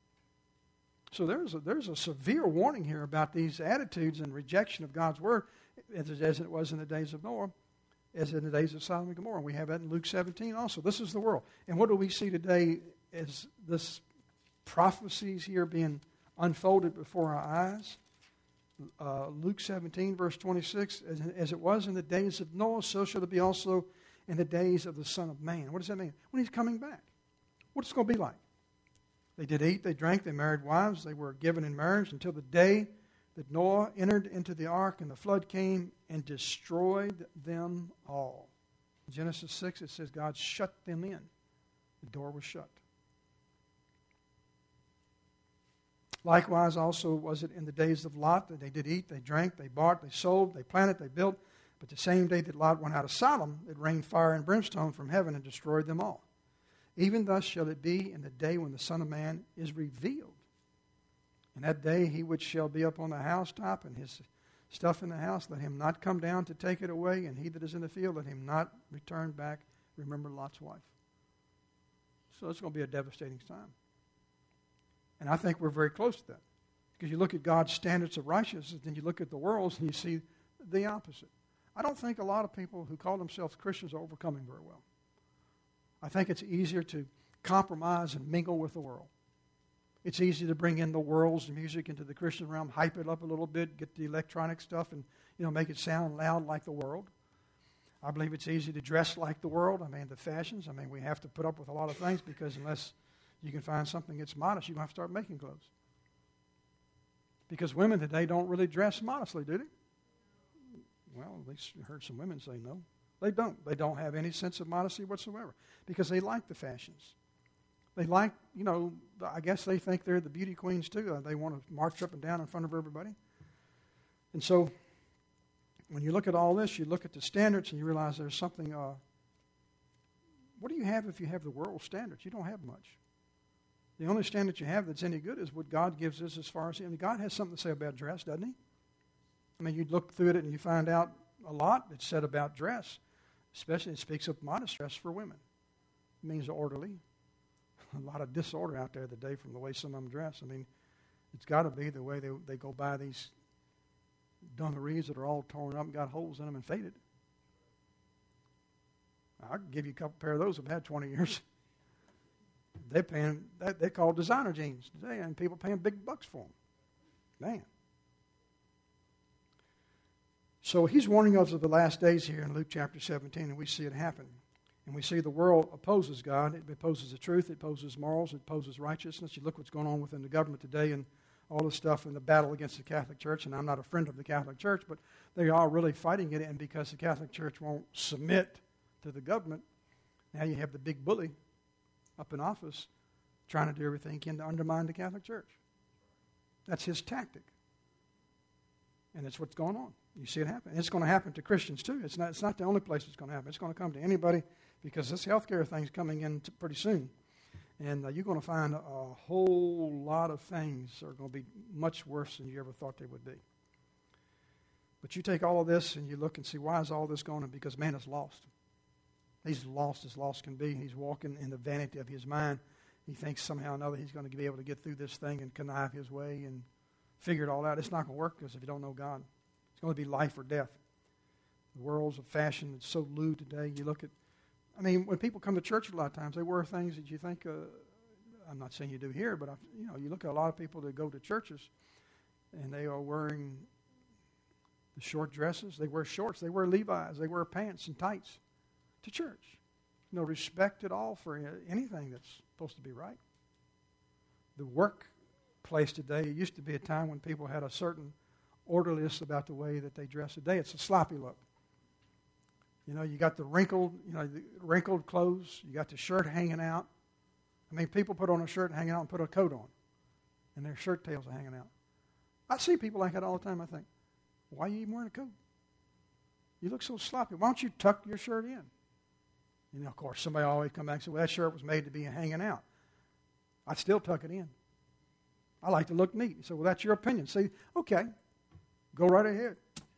So there's a severe warning here about these attitudes and rejection of God's Word, as it was in the days of Noah, as in the days of Sodom and Gomorrah. We have that in Luke 17 also. This is the world. And what do we see today as this prophecies here being unfolded before our eyes? Luke 17, verse 26, as it was in the days of Noah, so shall it be also in the days of the Son of Man. What does that mean? When he's coming back. What's it going to be like? They did eat, they drank, they married wives, they were given in marriage until the day that Noah entered into the ark and the flood came and destroyed them all. In Genesis 6, it says God shut them in. The door was shut. Likewise also was it in the days of Lot, that they did eat, they drank, they bought, they sold, they planted, they built. But the same day that Lot went out of Sodom, it rained fire and brimstone from heaven and destroyed them all. Even thus shall it be in the day when the Son of Man is revealed. In that day he which shall be up on the housetop, and his stuff in the house, let him not come down to take it away, and he that is in the field, let him not return back. Remember Lot's wife. So it's going to be a devastating time. And I think we're very close to that. Because you look at God's standards of righteousness, and you look at the world's, and you see the opposite. I don't think a lot of people who call themselves Christians are overcoming very well. I think it's easier to compromise and mingle with the world. It's easy to bring in the world's music into the Christian realm, hype it up a little bit, get the electronic stuff, and make it sound loud like the world. I believe it's easy to dress like the world. The fashions. We have to put up with a lot of things, because unless you can find something that's modest, you're going to have to start making clothes. Because women today don't really dress modestly, do they? Well, at least I heard some women say no. They don't. They don't have any sense of modesty whatsoever, because they like the fashions. They like, I guess they think they're the beauty queens too. They want to march up and down in front of everybody. And so when you look at all this, you look at the standards and you realize there's something, what do you have if you have the world standards? You don't have much. The only standard you have that's any good is what God gives us as far as, God has something to say about dress, doesn't he? You look through it and you find out a lot that's said about dress. Especially it speaks of modest dress for women. It means orderly. A lot of disorder out there today from the way some of them dress. It's got to be the way they go by these dungarees that are all torn up and got holes in them and faded. I can give you a couple pair of those I've had 20 years. They're called designer jeans today, and people paying big bucks for them. Man. So he's warning us of the last days here in Luke chapter 17, and we see it happen. And we see the world opposes God. It opposes the truth. It opposes morals. It opposes righteousness. You look what's going on within the government today and all this stuff in the battle against the Catholic Church. And I'm not a friend of the Catholic Church, but they are really fighting it. And because the Catholic Church won't submit to the government, now you have the big bully up in office trying to do everything he can to undermine the Catholic Church. That's his tactic. And that's what's going on. You see it happen. It's going to happen to Christians too. It's not the only place it's going to happen. It's going to come to anybody, because this healthcare thing's coming in pretty soon. And you're going to find a whole lot of things are going to be much worse than you ever thought they would be. But you take all of this and you look and see, why is all this going on? Because man is lost. He's lost as lost can be. He's walking in the vanity of his mind. He thinks somehow or another he's going to be able to get through this thing and connive his way and figure it all out. It's not going to work because if you don't know God, it's going to be life or death. The world's of fashion that's so lewd today. You look at, when people come to church a lot of times, they wear things that you think, I'm not saying you do here, but you look at a lot of people that go to churches and they are wearing the short dresses. They wear shorts. They wear Levi's. They wear pants and tights to church. No respect at all for anything that's supposed to be right. The workplace today, it used to be a time when people had a certain orderliness about the way that they dress. Today it's a sloppy look. You got the wrinkled clothes. You got the shirt hanging out. People put on a shirt hanging out and put a coat on, and their shirt tails are hanging out. I see people like that all the time. I think, why are you even wearing a coat? You look so sloppy. Why don't you tuck your shirt in? Of course, somebody always come back and say, well, that shirt was made to be hanging out. I'd still tuck it in. I like to look neat. So, well, that's your opinion. Say, okay, go right ahead.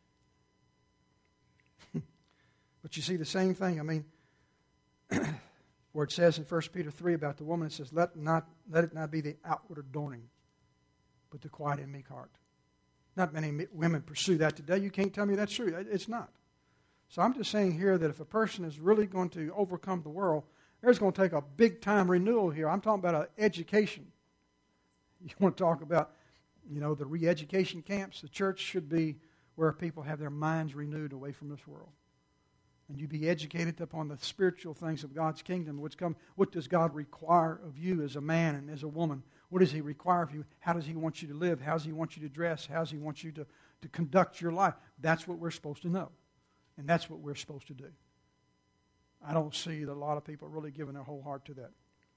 But you see the same thing. Where it says in 1 Peter 3 about the woman, it says, let it not be the outward adorning, but the quiet and meek heart. Not many women pursue that today. You can't tell me that's true. It's not. So I'm just saying here that if a person is really going to overcome the world, there's going to take a big-time renewal here. I'm talking about education. You want to talk about, the re-education camps. The church should be where people have their minds renewed away from this world. And you be educated upon the spiritual things of God's kingdom. What does God require of you as a man and as a woman? What does He require of you? How does He want you to live? How does He want you to dress? How does He want you to conduct your life? That's what we're supposed to know. And that's what we're supposed to do. I don't see that a lot of people really giving their whole heart to that.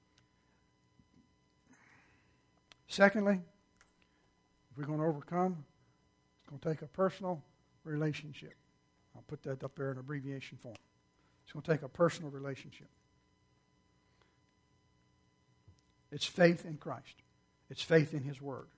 Secondly, if we're going to overcome, it's going to take a personal relationship. I'll put that up there in abbreviation form. It's going to take a personal relationship. It's faith in Christ. It's faith in His Word.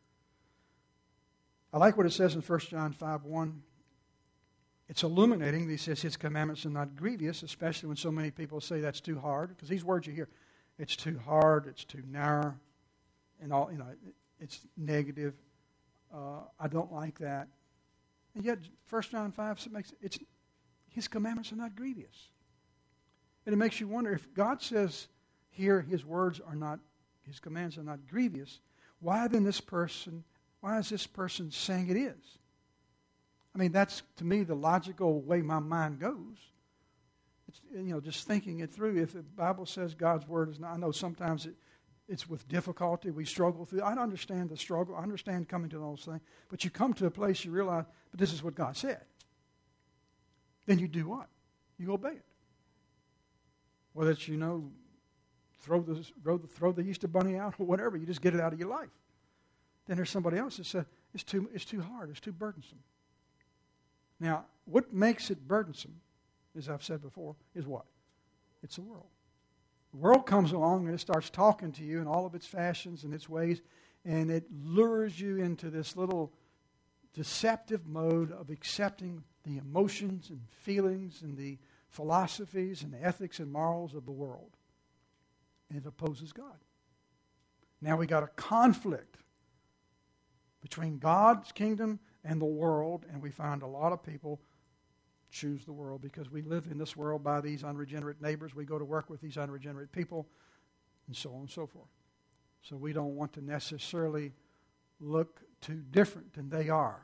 I like what it says in 1 John 5:1. It's illuminating. He says His commandments are not grievous, especially when so many people say that's too hard. Because these words you hear, it's too hard, it's too narrow, and all, it's negative. I don't like that. And yet, 1 John 5 it's His commandments are not grievous. And it makes you wonder, if God says here His words are not, His commands are not grievous, why is this person saying it is? That's, to me, the logical way my mind goes. It's, just thinking it through. If the Bible says God's word is not, I know sometimes it's with difficulty. We struggle through. I understand the struggle. I understand coming to those things. But you come to a place you realize, but this is what God said. Then you do what? You obey it. Whether it's, throw the Easter bunny out or whatever, you just get it out of your life. Then there's somebody else that says, it's too hard, it's too burdensome. Now, what makes it burdensome, as I've said before, is what? It's the world. The world comes along and it starts talking to you in all of its fashions and its ways, and it lures you into this little deceptive mode of accepting the emotions and feelings and the philosophies and the ethics and morals of the world. And it opposes God. Now we got a conflict between God's kingdom and the world, and we find a lot of people choose the world because we live in this world by these unregenerate neighbors. We go to work with these unregenerate people, and so on and so forth. So we don't want to necessarily look too different than they are.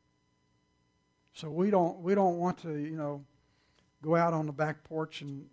So we don't want to, go out on the back porch and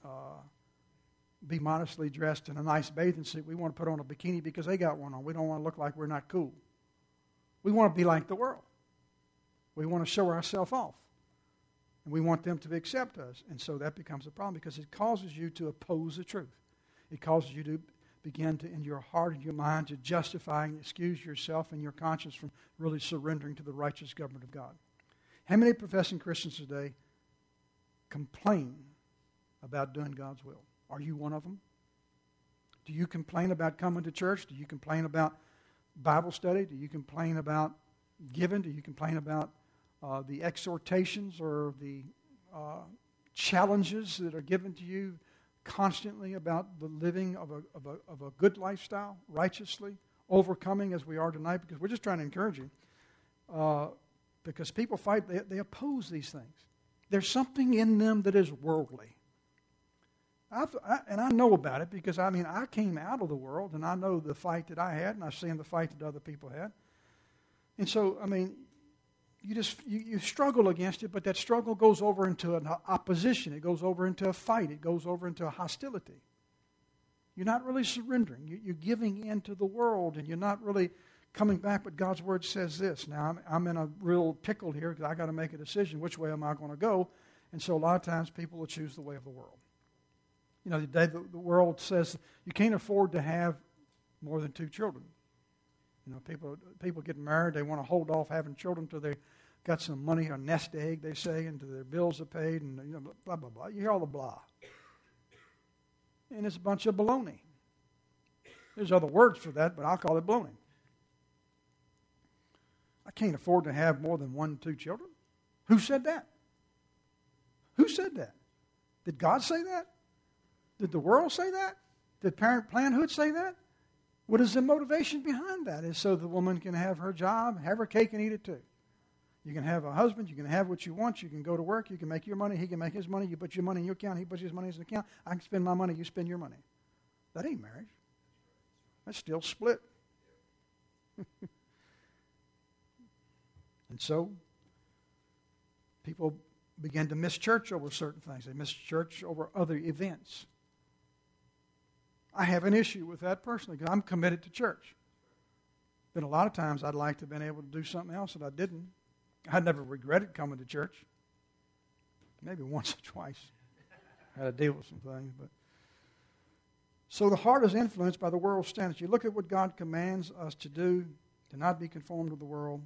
be modestly dressed in a nice bathing suit. We want to put on a bikini because they got one on. We don't want to look like we're not cool. We want to be like the world. We want to show ourselves off. And we want them to accept us. And so that becomes a problem because it causes you to oppose the truth. It causes you to begin to, in your heart and your mind, to justify and excuse yourself and your conscience from really surrendering to the righteous government of God. How many professing Christians today complain about doing God's will? Are you one of them? Do you complain about coming to church? Do you complain about Bible study? Do you complain about giving? Do you complain about the exhortations or the challenges that are given to you constantly about the living of a good lifestyle, righteously, overcoming as we are tonight, because we're just trying to encourage you. Because people fight, they oppose these things. There's something in them that is worldly. And I know about it because, I came out of the world, and I know the fight that I had, and I've seen the fight that other people had. And so, you struggle against it, but that struggle goes over into an opposition. It goes over into a fight. It goes over into a hostility. You're not really surrendering. You're giving in to the world, and you're not really coming back. But God's Word says this. Now, I'm in a real pickle here because I got to make a decision. Which way am I going to go? And so a lot of times people will choose the way of the world. Today the world says you can't afford to have more than 2 children. People get married, they want to hold off having children until they got some money, a nest egg, they say, until their bills are paid, and blah, blah, blah. You hear all the blah. And it's a bunch of baloney. There's other words for that, but I'll call it baloney. I can't afford to have more than 1, 2 children. Who said that? Who said that? Did God say that? Did the world say that? Did Parent Planned say that? What is the motivation behind that? Is so the woman can have her job, have her cake and eat it too. You can have a husband, you can have what you want, you can go to work, you can make your money, he can make his money, you put your money in your account, he puts his money in his account, I can spend my money, you spend your money. That ain't marriage. That's still split. And so, people begin to miss church over certain things. They miss church over other events. I have an issue with that personally because I'm committed to church. But a lot of times I'd like to have been able to do something else that I didn't. I never regretted coming to church. Maybe once or twice. I had to deal with some things. So the heart is influenced by the world's standards. You look at what God commands us to do, to not be conformed to the world.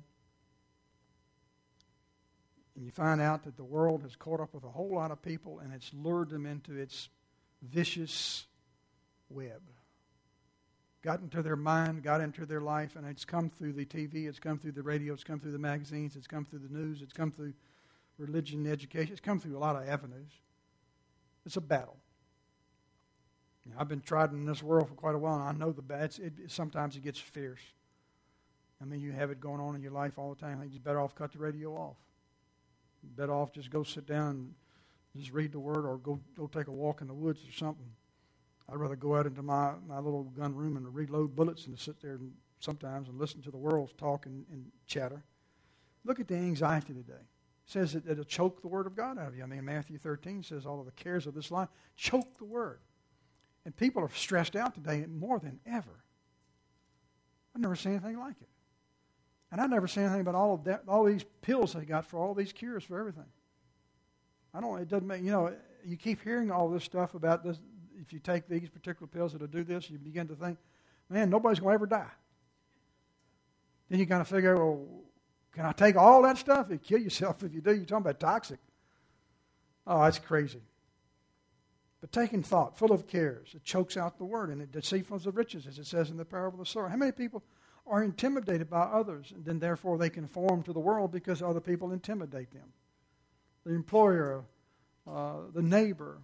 And you find out that the world has caught up with a whole lot of people and it's lured them into its vicious web. Got into their mind, got into their life, and it's come through the TV, it's come through the radio, it's come through the magazines, it's come through the news, it's come through religion, education, it's come through a lot of avenues. It's a battle. I've been tried in this world for quite a while, and I know the bad. Sometimes it gets fierce. You have it going on in your life all the time. You're better off cut the radio off. You're better off just go sit down and just read the Word or go take a walk in the woods or something. I'd rather go out into my little gun room and reload bullets than to sit there sometimes and listen to the world talk and chatter. Look at the anxiety today. It says that it'll choke the Word of God out of you. Matthew 13 says all of the cares of this life choke the Word. And people are stressed out today more than ever. I've never seen anything like it. And I've never seen anything about all these pills they got for all these cures for everything. It doesn't make, you keep hearing all this stuff about this. If you take these particular pills that'll do this, you begin to think, man, nobody's going to ever die. Then you kind of figure, well, can I take all that stuff? You'll kill yourself if you do. You're talking about toxic. Oh, that's crazy. But taking thought, full of cares, it chokes out the word, and it deceitful of riches, as it says in the parable of the sower. How many people are intimidated by others, and then therefore they conform to the world because other people intimidate them? The employer, the neighbor,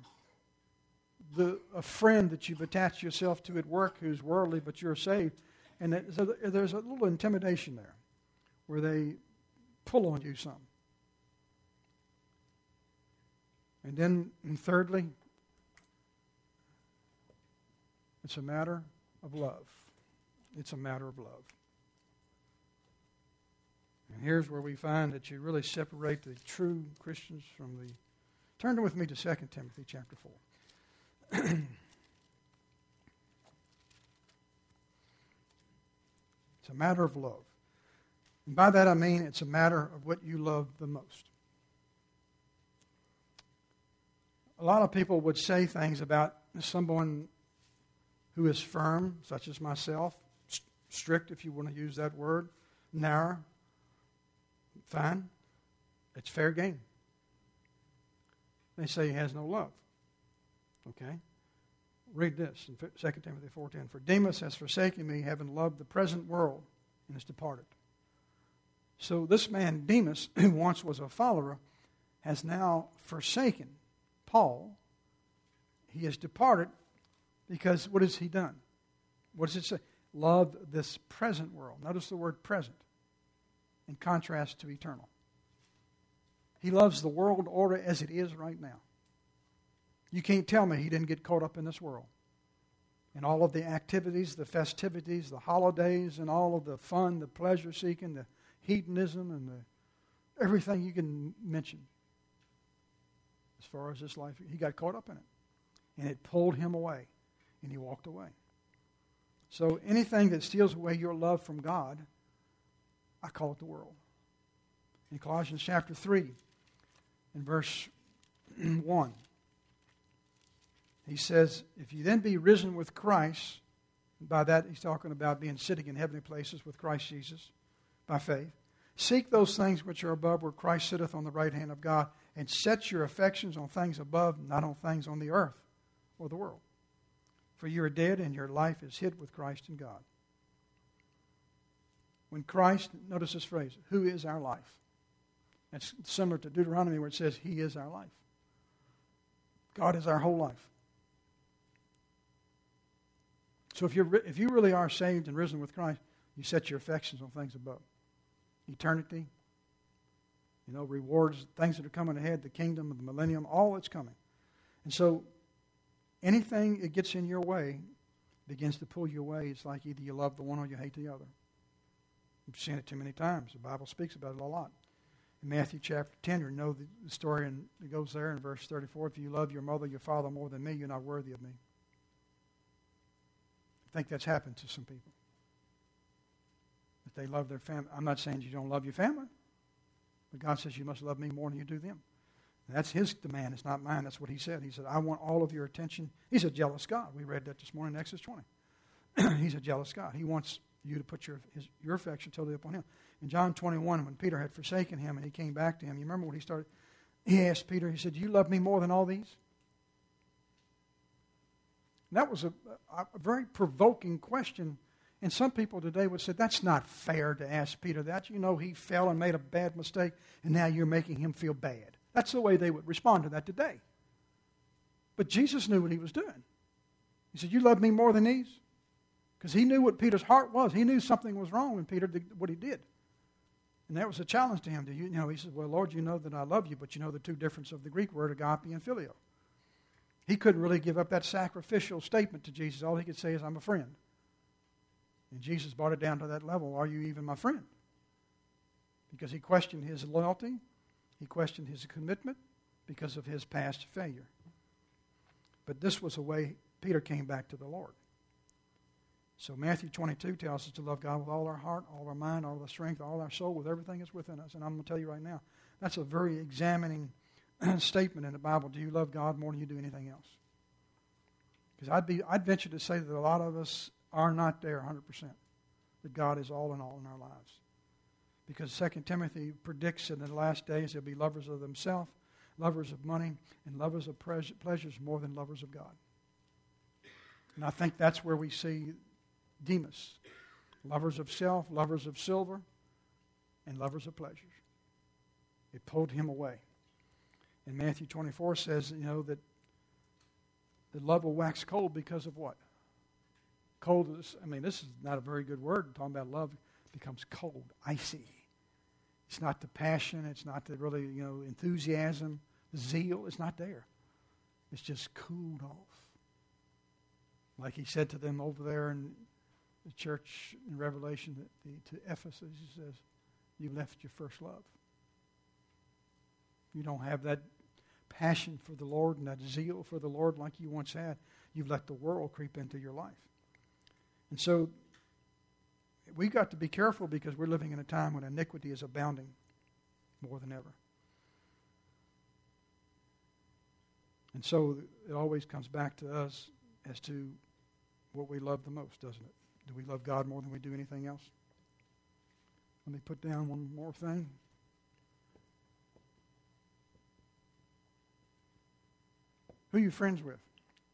a friend that you've attached yourself to at work who's worldly but you're saved. And so there's a little intimidation there where they pull on you some. And then, thirdly, it's a matter of love. It's a matter of love. And here's where we find that you really separate the true Christians from the... Turn with me to 2 Timothy chapter 4. It's a matter of love. And by that I mean it's a matter of what you love the most. A lot of people would say things about someone who is firm, such as myself, strict if you want to use that word, narrow, fine, it's fair game. They say he has no love. Okay? Read this in 2 Timothy 4:10. For Demas has forsaken me, having loved the present world, and has departed. So this man, Demas, who once was a follower, has now forsaken Paul, he has departed because what has he done? What does it say? Love this present world. Notice the word present in contrast to eternal. He loves the world order as it is right now. You can't tell me he didn't get caught up in this world. And all of the activities, the festivities, the holidays, and all of the fun, the pleasure-seeking, the hedonism, and everything you can mention. As far as this life, he got caught up in it. And it pulled him away. And he walked away. So anything that steals away your love from God, I call it the world. In Colossians chapter 3, in verse 1, he says, if you then be risen with Christ, and by that he's talking about being sitting in heavenly places with Christ Jesus by faith, seek those things which are above where Christ sitteth on the right hand of God, and set your affections on things above, not on things on the earth or the world. For you are dead, and your life is hid with Christ in God. When Christ, notice this phrase, who is our life? That's similar to Deuteronomy where it says he is our life. God is our whole life. So if you really are saved and risen with Christ, you set your affections on things above. Eternity, rewards, things that are coming ahead, the kingdom of the millennium, all that's coming. And so anything that gets in your way begins to pull you away. It's like either you love the one or you hate the other. I've seen it too many times. The Bible speaks about it a lot. In Matthew chapter 10, you know the story, and it goes there in verse 34, if you love your mother, your father more than me, you're not worthy of me. I think that's happened to some people. That they love their family. I'm not saying you don't love your family, but God says you must love me more than you do them. And that's his demand. It's not mine. That's what he said. He said, I want all of your attention. He's a jealous God. We read that this morning in Exodus 20. He's a jealous God. He wants you to put your affection totally upon him. In John 21, when Peter had forsaken him and he came back to him, you remember what he started? He asked Peter, he said, do you love me more than all these? And that was a very provoking question. And some people today would say, that's not fair to ask Peter that. He fell and made a bad mistake, and now you're making him feel bad. That's the way they would respond to that today. But Jesus knew what he was doing. He said, you love me more than these? Because he knew what Peter's heart was. He knew something was wrong when Peter did what he did. And that was a challenge to him. He said, well, Lord, you know that I love you, but you know the two differences of the Greek word, agape and phileo. He couldn't really give up that sacrificial statement to Jesus. All he could say is, I'm a friend. And Jesus brought it down to that level. Are you even my friend? Because he questioned his loyalty. He questioned his commitment because of his past failure. But this was the way Peter came back to the Lord. So Matthew 22 tells us to love God with all our heart, all our mind, all our strength, all our soul, with everything that's within us. And I'm going to tell you right now, that's a very examining statement in the Bible. Do you love God more than you do anything else? Because I'd venture to say that a lot of us are not there 100%, that God is all in our lives. Because 2 Timothy predicts that in the last days they'll be lovers of themselves, lovers of money, and lovers of pleasures more than lovers of God. And I think that's where we see Demas, lovers of self, lovers of silver, and lovers of pleasures. It pulled him away. And Matthew 24 says, that the love will wax cold because of what? Cold is, this is not a very good word. Talking about love becomes cold, icy. It's not the passion. It's not the really, enthusiasm, the zeal. It's not there. It's just cooled off. Like he said to them over there in the church in Revelation to Ephesus, he says, you left your first love. You don't have that passion for the Lord and that zeal for the Lord like you once had. You've let the world creep into your life. And so we've got to be careful because we're living in a time when iniquity is abounding more than ever. And so it always comes back to us as to what we love the most, doesn't it? Do we love God more than we do anything else? Let me put down one more thing. Who are you friends with?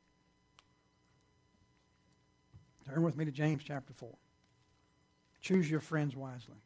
Turn with me to James chapter 4. Choose your friends wisely.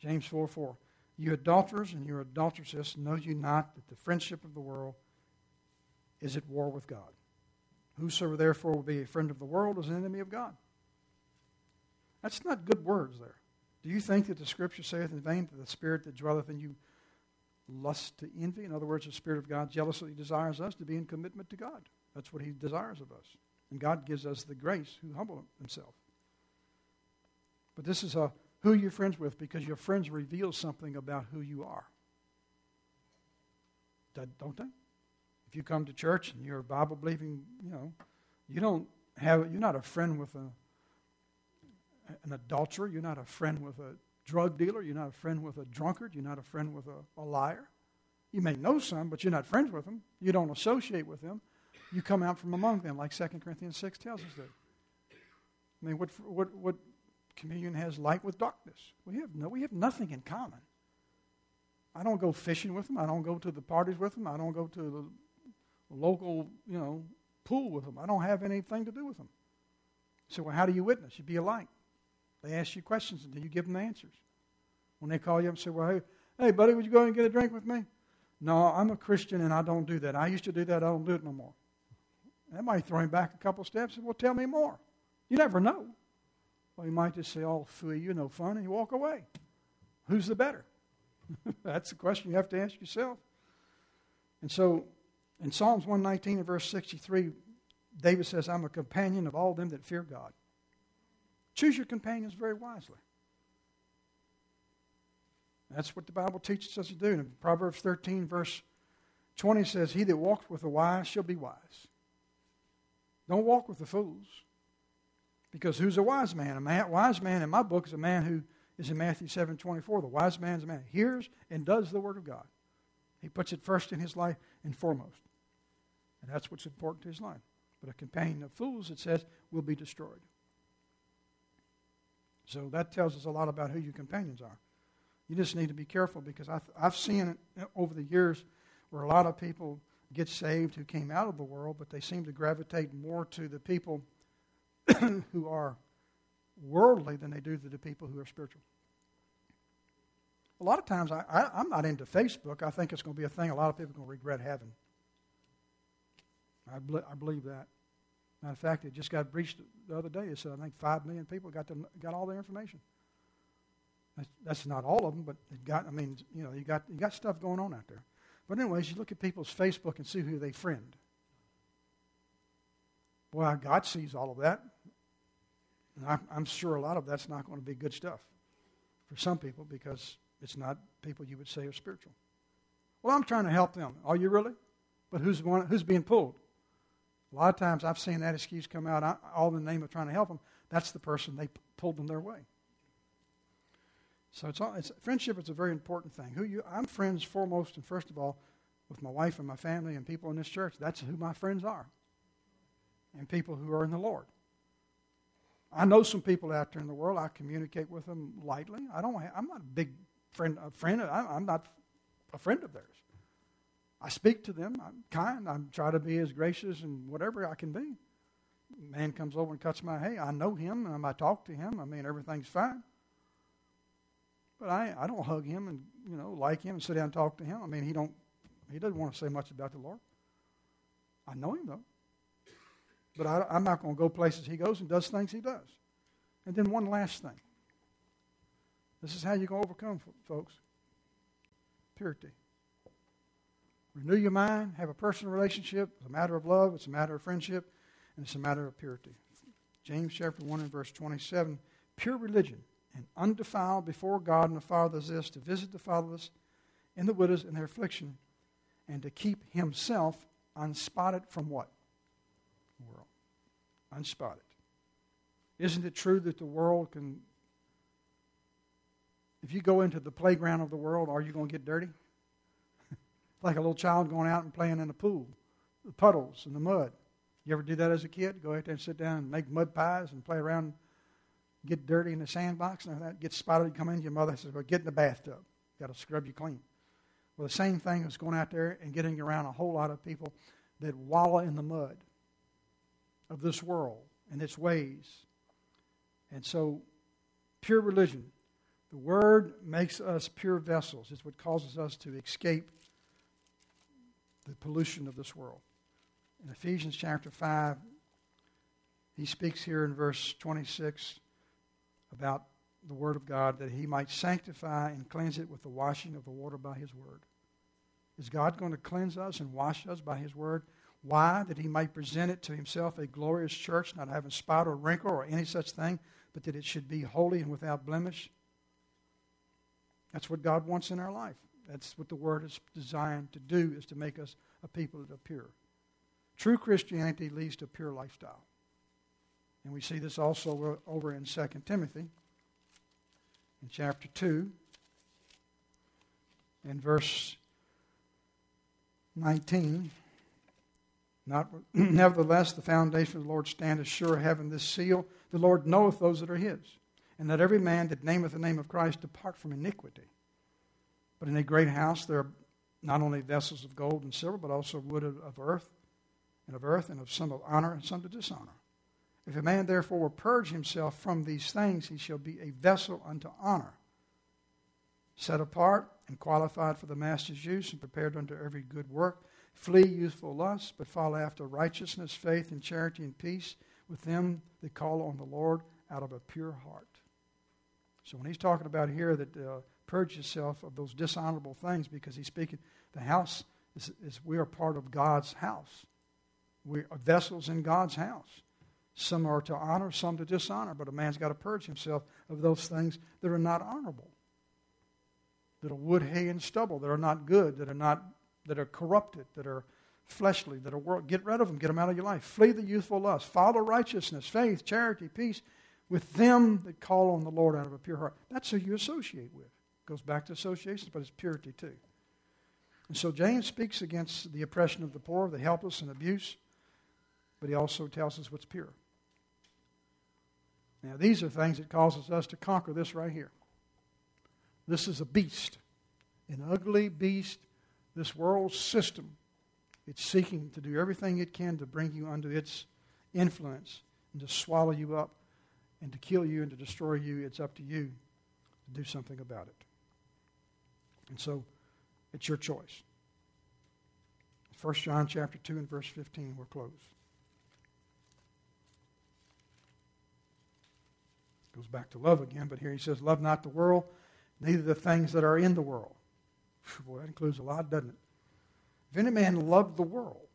James 4:4. You adulterers and you adulteresses, know you not that the friendship of the world is at war with God? Whosoever therefore will be a friend of the world is an enemy of God. That's not good words there. Do you think that the Scripture saith in vain that the Spirit that dwelleth in you lusts to envy? In other words, the Spirit of God jealously desires us to be in commitment to God. That's what He desires of us. And God gives us the grace who humble Himself. But this is who you're friends with, because your friends reveal something about who you are. Don't they? If you come to church and you're a Bible-believing, you're not a friend with an adulterer. You're not a friend with a drug dealer. You're not a friend with a drunkard. You're not a friend with a liar. You may know some, but you're not friends with them. You don't associate with them. You come out from among them, like 2 Corinthians 6 tells us that. I mean, what communion has light with darkness? We have nothing in common. I don't go fishing with them. I don't go to the parties with them. I don't go to the local, pool with them. I don't have anything to do with them. So, well, how do you witness? You be a light. They ask you questions, and do you give them the answers? When they call you up and say, well, hey, buddy, would you go and get a drink with me? No, I'm a Christian, and I don't do that. I used to do that. I don't do it no more. That might throw him back a couple steps and, well, tell me more. You never know. Well, he might just say, oh, phooey, you're no fun, and you walk away. Who's the better? That's the question you have to ask yourself. And so, in Psalms 119 and verse 63, David says, I'm a companion of all them that fear God. Choose your companions very wisely. That's what the Bible teaches us to do. And Proverbs 13 verse 20 says, he that walks with the wise shall be wise. Don't walk with the fools. Because who's a wise man? A wise man in my book is a man who is in Matthew 7:24. The wise man is a man who hears and does the word of God. He puts it first in his life and foremost. And that's what's important to his life. But a companion of fools, it says, will be destroyed. So that tells us a lot about who your companions are. You just need to be careful, because I've seen it over the years where a lot of people get saved who came out of the world, but they seem to gravitate more to the people who are worldly than they do to the people who are spiritual. A lot of times, I'm not into Facebook. I think it's going to be a thing a lot of people are going to regret having. I believe that. Matter of fact, it just got breached the other day. So I think 5 million people got all their information. That's not all of them, but you got stuff going on out there. But anyways, you look at people's Facebook and see who they friend. Well, God sees all of that. And I'm sure a lot of that's not going to be good stuff for some people, because it's not people you would say are spiritual. Well, I'm trying to help them. Are you really? But who's being pulled? A lot of times I've seen that excuse come out, all in the name of trying to help them. That's the person they pulled them their way. So friendship is a very important thing. I'm friends foremost and first of all with my wife and my family and people in this church. That's who my friends are. And people who are in the Lord. I know some people out there in the world. I communicate with them lightly. I'm not a big friend. I'm not a friend of theirs. I speak to them. I'm kind. I try to be as gracious and whatever I can be. A man comes over and cuts my hair. I know him, and I talk to him. Everything's fine. But I don't hug him and like him and sit down and talk to him. He doesn't want to say much about the Lord. I know him though. But I'm not going to go places he goes and does things he does. And then one last thing. This is how you can overcome, folks. Purity. Renew your mind. Have a personal relationship. It's a matter of love. It's a matter of friendship. And it's a matter of purity. James chapter 1 and verse 27. Pure religion and undefiled before God and the Father is this, to visit the fatherless and the widows in their affliction, and to keep himself unspotted from what? The world. Unspotted. Isn't it true that the world can, if you go into the playground of the world, are you going to get dirty? Like a little child going out and playing in the pool, the puddles and the mud. You ever do that as a kid? Go out there and sit down and make mud pies and play around, get dirty in the sandbox and that, get spotted, you come in, your mother says, well, get in the bathtub. Got to scrub you clean. Well, the same thing is going out there and getting around a whole lot of people that wallow in the mud of this world and its ways. And so, pure religion. The Word makes us pure vessels. It's what causes us to escape the pollution of this world. In Ephesians chapter 5, he speaks here in verse 26 about the Word of God, that He might sanctify and cleanse it with the washing of the water by His Word. Is God going to cleanse us and wash us by His Word? Why? That He might present it to Himself a glorious church, not having spot or wrinkle or any such thing, but that it should be holy and without blemish. That's what God wants in our life. That's what the Word is designed to do, is to make us a people that are pure. True Christianity leads to a pure lifestyle. And we see this also over in 2 Timothy, in chapter 2, in verse 19. Nevertheless, the foundation of the Lord standeth sure, having this seal: the Lord knoweth those that are His. And let every man that nameth the name of Christ depart from iniquity. But in a great house there are not only vessels of gold and silver, but also wood of earth, and of some of honor and some to dishonor. If a man therefore will purge himself from these things, he shall be a vessel unto honor, set apart and qualified for the master's use, and prepared unto every good work. Flee youthful lusts, but follow after righteousness, faith, and charity, and peace with them that call on the Lord out of a pure heart. So when he's talking about here that purge yourself of those dishonorable things, because he's speaking, the house is we are part of God's house. We are vessels in God's house. Some are to honor, some to dishonor, but a man's got to purge himself of those things that are not honorable, that are wood, hay, and stubble, that are not good, that are corrupted, that are fleshly, that are world. Get rid of them. Get them out of your life. Flee the youthful lust. Follow righteousness, faith, charity, peace with them that call on the Lord out of a pure heart. That's who you associate with. Goes back to associations, but it's purity too. And so James speaks against the oppression of the poor, the helpless, and abuse, but he also tells us what's pure. Now, these are things that causes us to conquer this right here. This is a beast, an ugly beast. This world system, it's seeking to do everything it can to bring you under its influence and to swallow you up and to kill you and to destroy you. It's up to you to do something about it. And so, it's your choice. 1 John chapter 2 and verse 15, we're closed. Goes back to love again, but here he says, love not the world, neither the things that are in the world. Boy, that includes a lot, doesn't it? If any man love the world,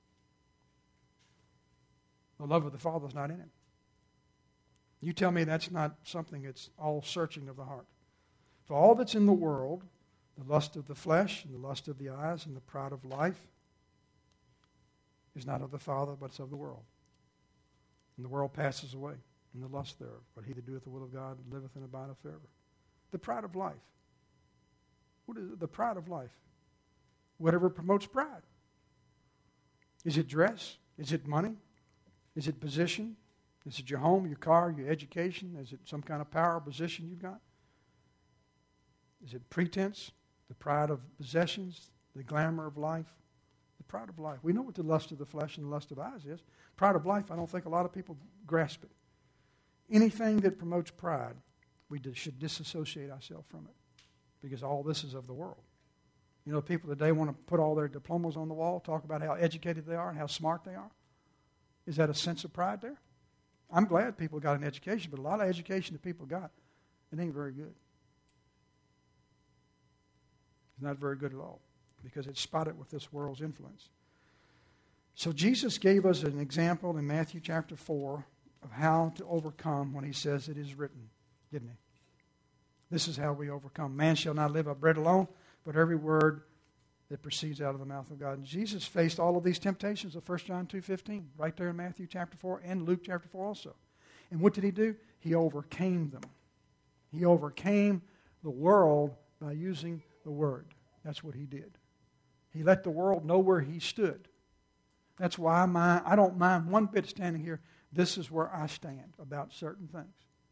the love of the Father is not in him. You tell me that's not something that's all searching of the heart. For all that's in the world, the lust of the flesh and the lust of the eyes and the pride of life, is not of the Father, but it's of the world. And the world passes away, and the lust thereof. But he that doeth the will of God liveth and abideth forever. The pride of life. What is it? The pride of life? Whatever promotes pride. Is it dress? Is it money? Is it position? Is it your home, your car, your education? Is it some kind of power or position you've got? Is it pretense? The pride of possessions? The glamour of life? The pride of life. We know what the lust of the flesh and the lust of eyes is. Pride of life, I don't think a lot of people grasp it. Anything that promotes pride, we should disassociate ourselves from it, because all this is of the world. You know, people today want to put all their diplomas on the wall, talk about how educated they are and how smart they are. Is that a sense of pride there? I'm glad people got an education, but a lot of education that people got, it ain't very good. It's not very good at all, because it's spotted with this world's influence. So Jesus gave us an example in Matthew chapter 4 of how to overcome when he says it is written, didn't he? This is how we overcome. Man shall not live by bread alone, but every word that proceeds out of the mouth of God. And Jesus faced all of these temptations of 1 John 2:15, right there in Matthew chapter 4 and Luke chapter 4 also. And what did he do? He overcame them. He overcame the world by using the Word. That's what he did. He let the world know where he stood. That's why I don't mind one bit standing here. This is where I stand about certain things.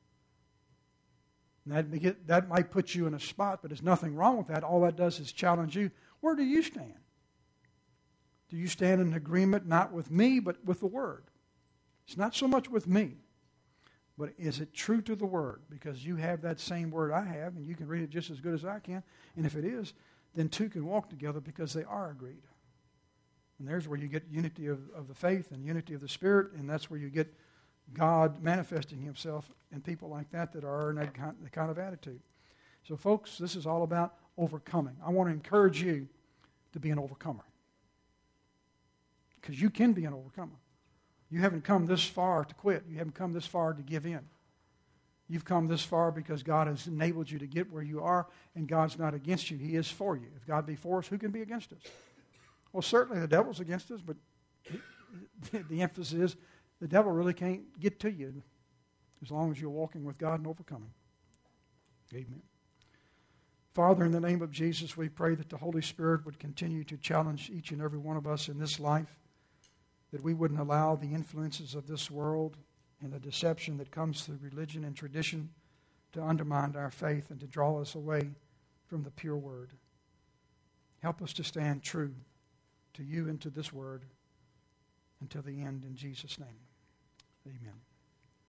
And that might put you in a spot, but there's nothing wrong with that. All that does is challenge you. Where do you stand? Do you stand in agreement not with me, but with the Word? It's not so much with me. But is it true to the Word? Because you have that same Word I have, and you can read it just as good as I can. And if it is, then two can walk together because they are agreed. And there's where you get unity of the faith and unity of the Spirit, and that's where you get God manifesting Himself in people like that are in that kind of attitude. So, folks, this is all about overcoming. I want to encourage you to be an overcomer. Because you can be an overcomer. You haven't come this far to quit. You haven't come this far to give in. You've come this far because God has enabled you to get where you are, and God's not against you. He is for you. If God be for us, who can be against us? Well, certainly the devil's against us, but the emphasis is the devil really can't get to you as long as you're walking with God and overcoming. Amen. Father, in the name of Jesus, we pray that the Holy Spirit would continue to challenge each and every one of us in this life, that we wouldn't allow the influences of this world and the deception that comes through religion and tradition to undermine our faith and to draw us away from the pure Word. Help us to stand true to you and to this Word until the end, in Jesus' name. Amen.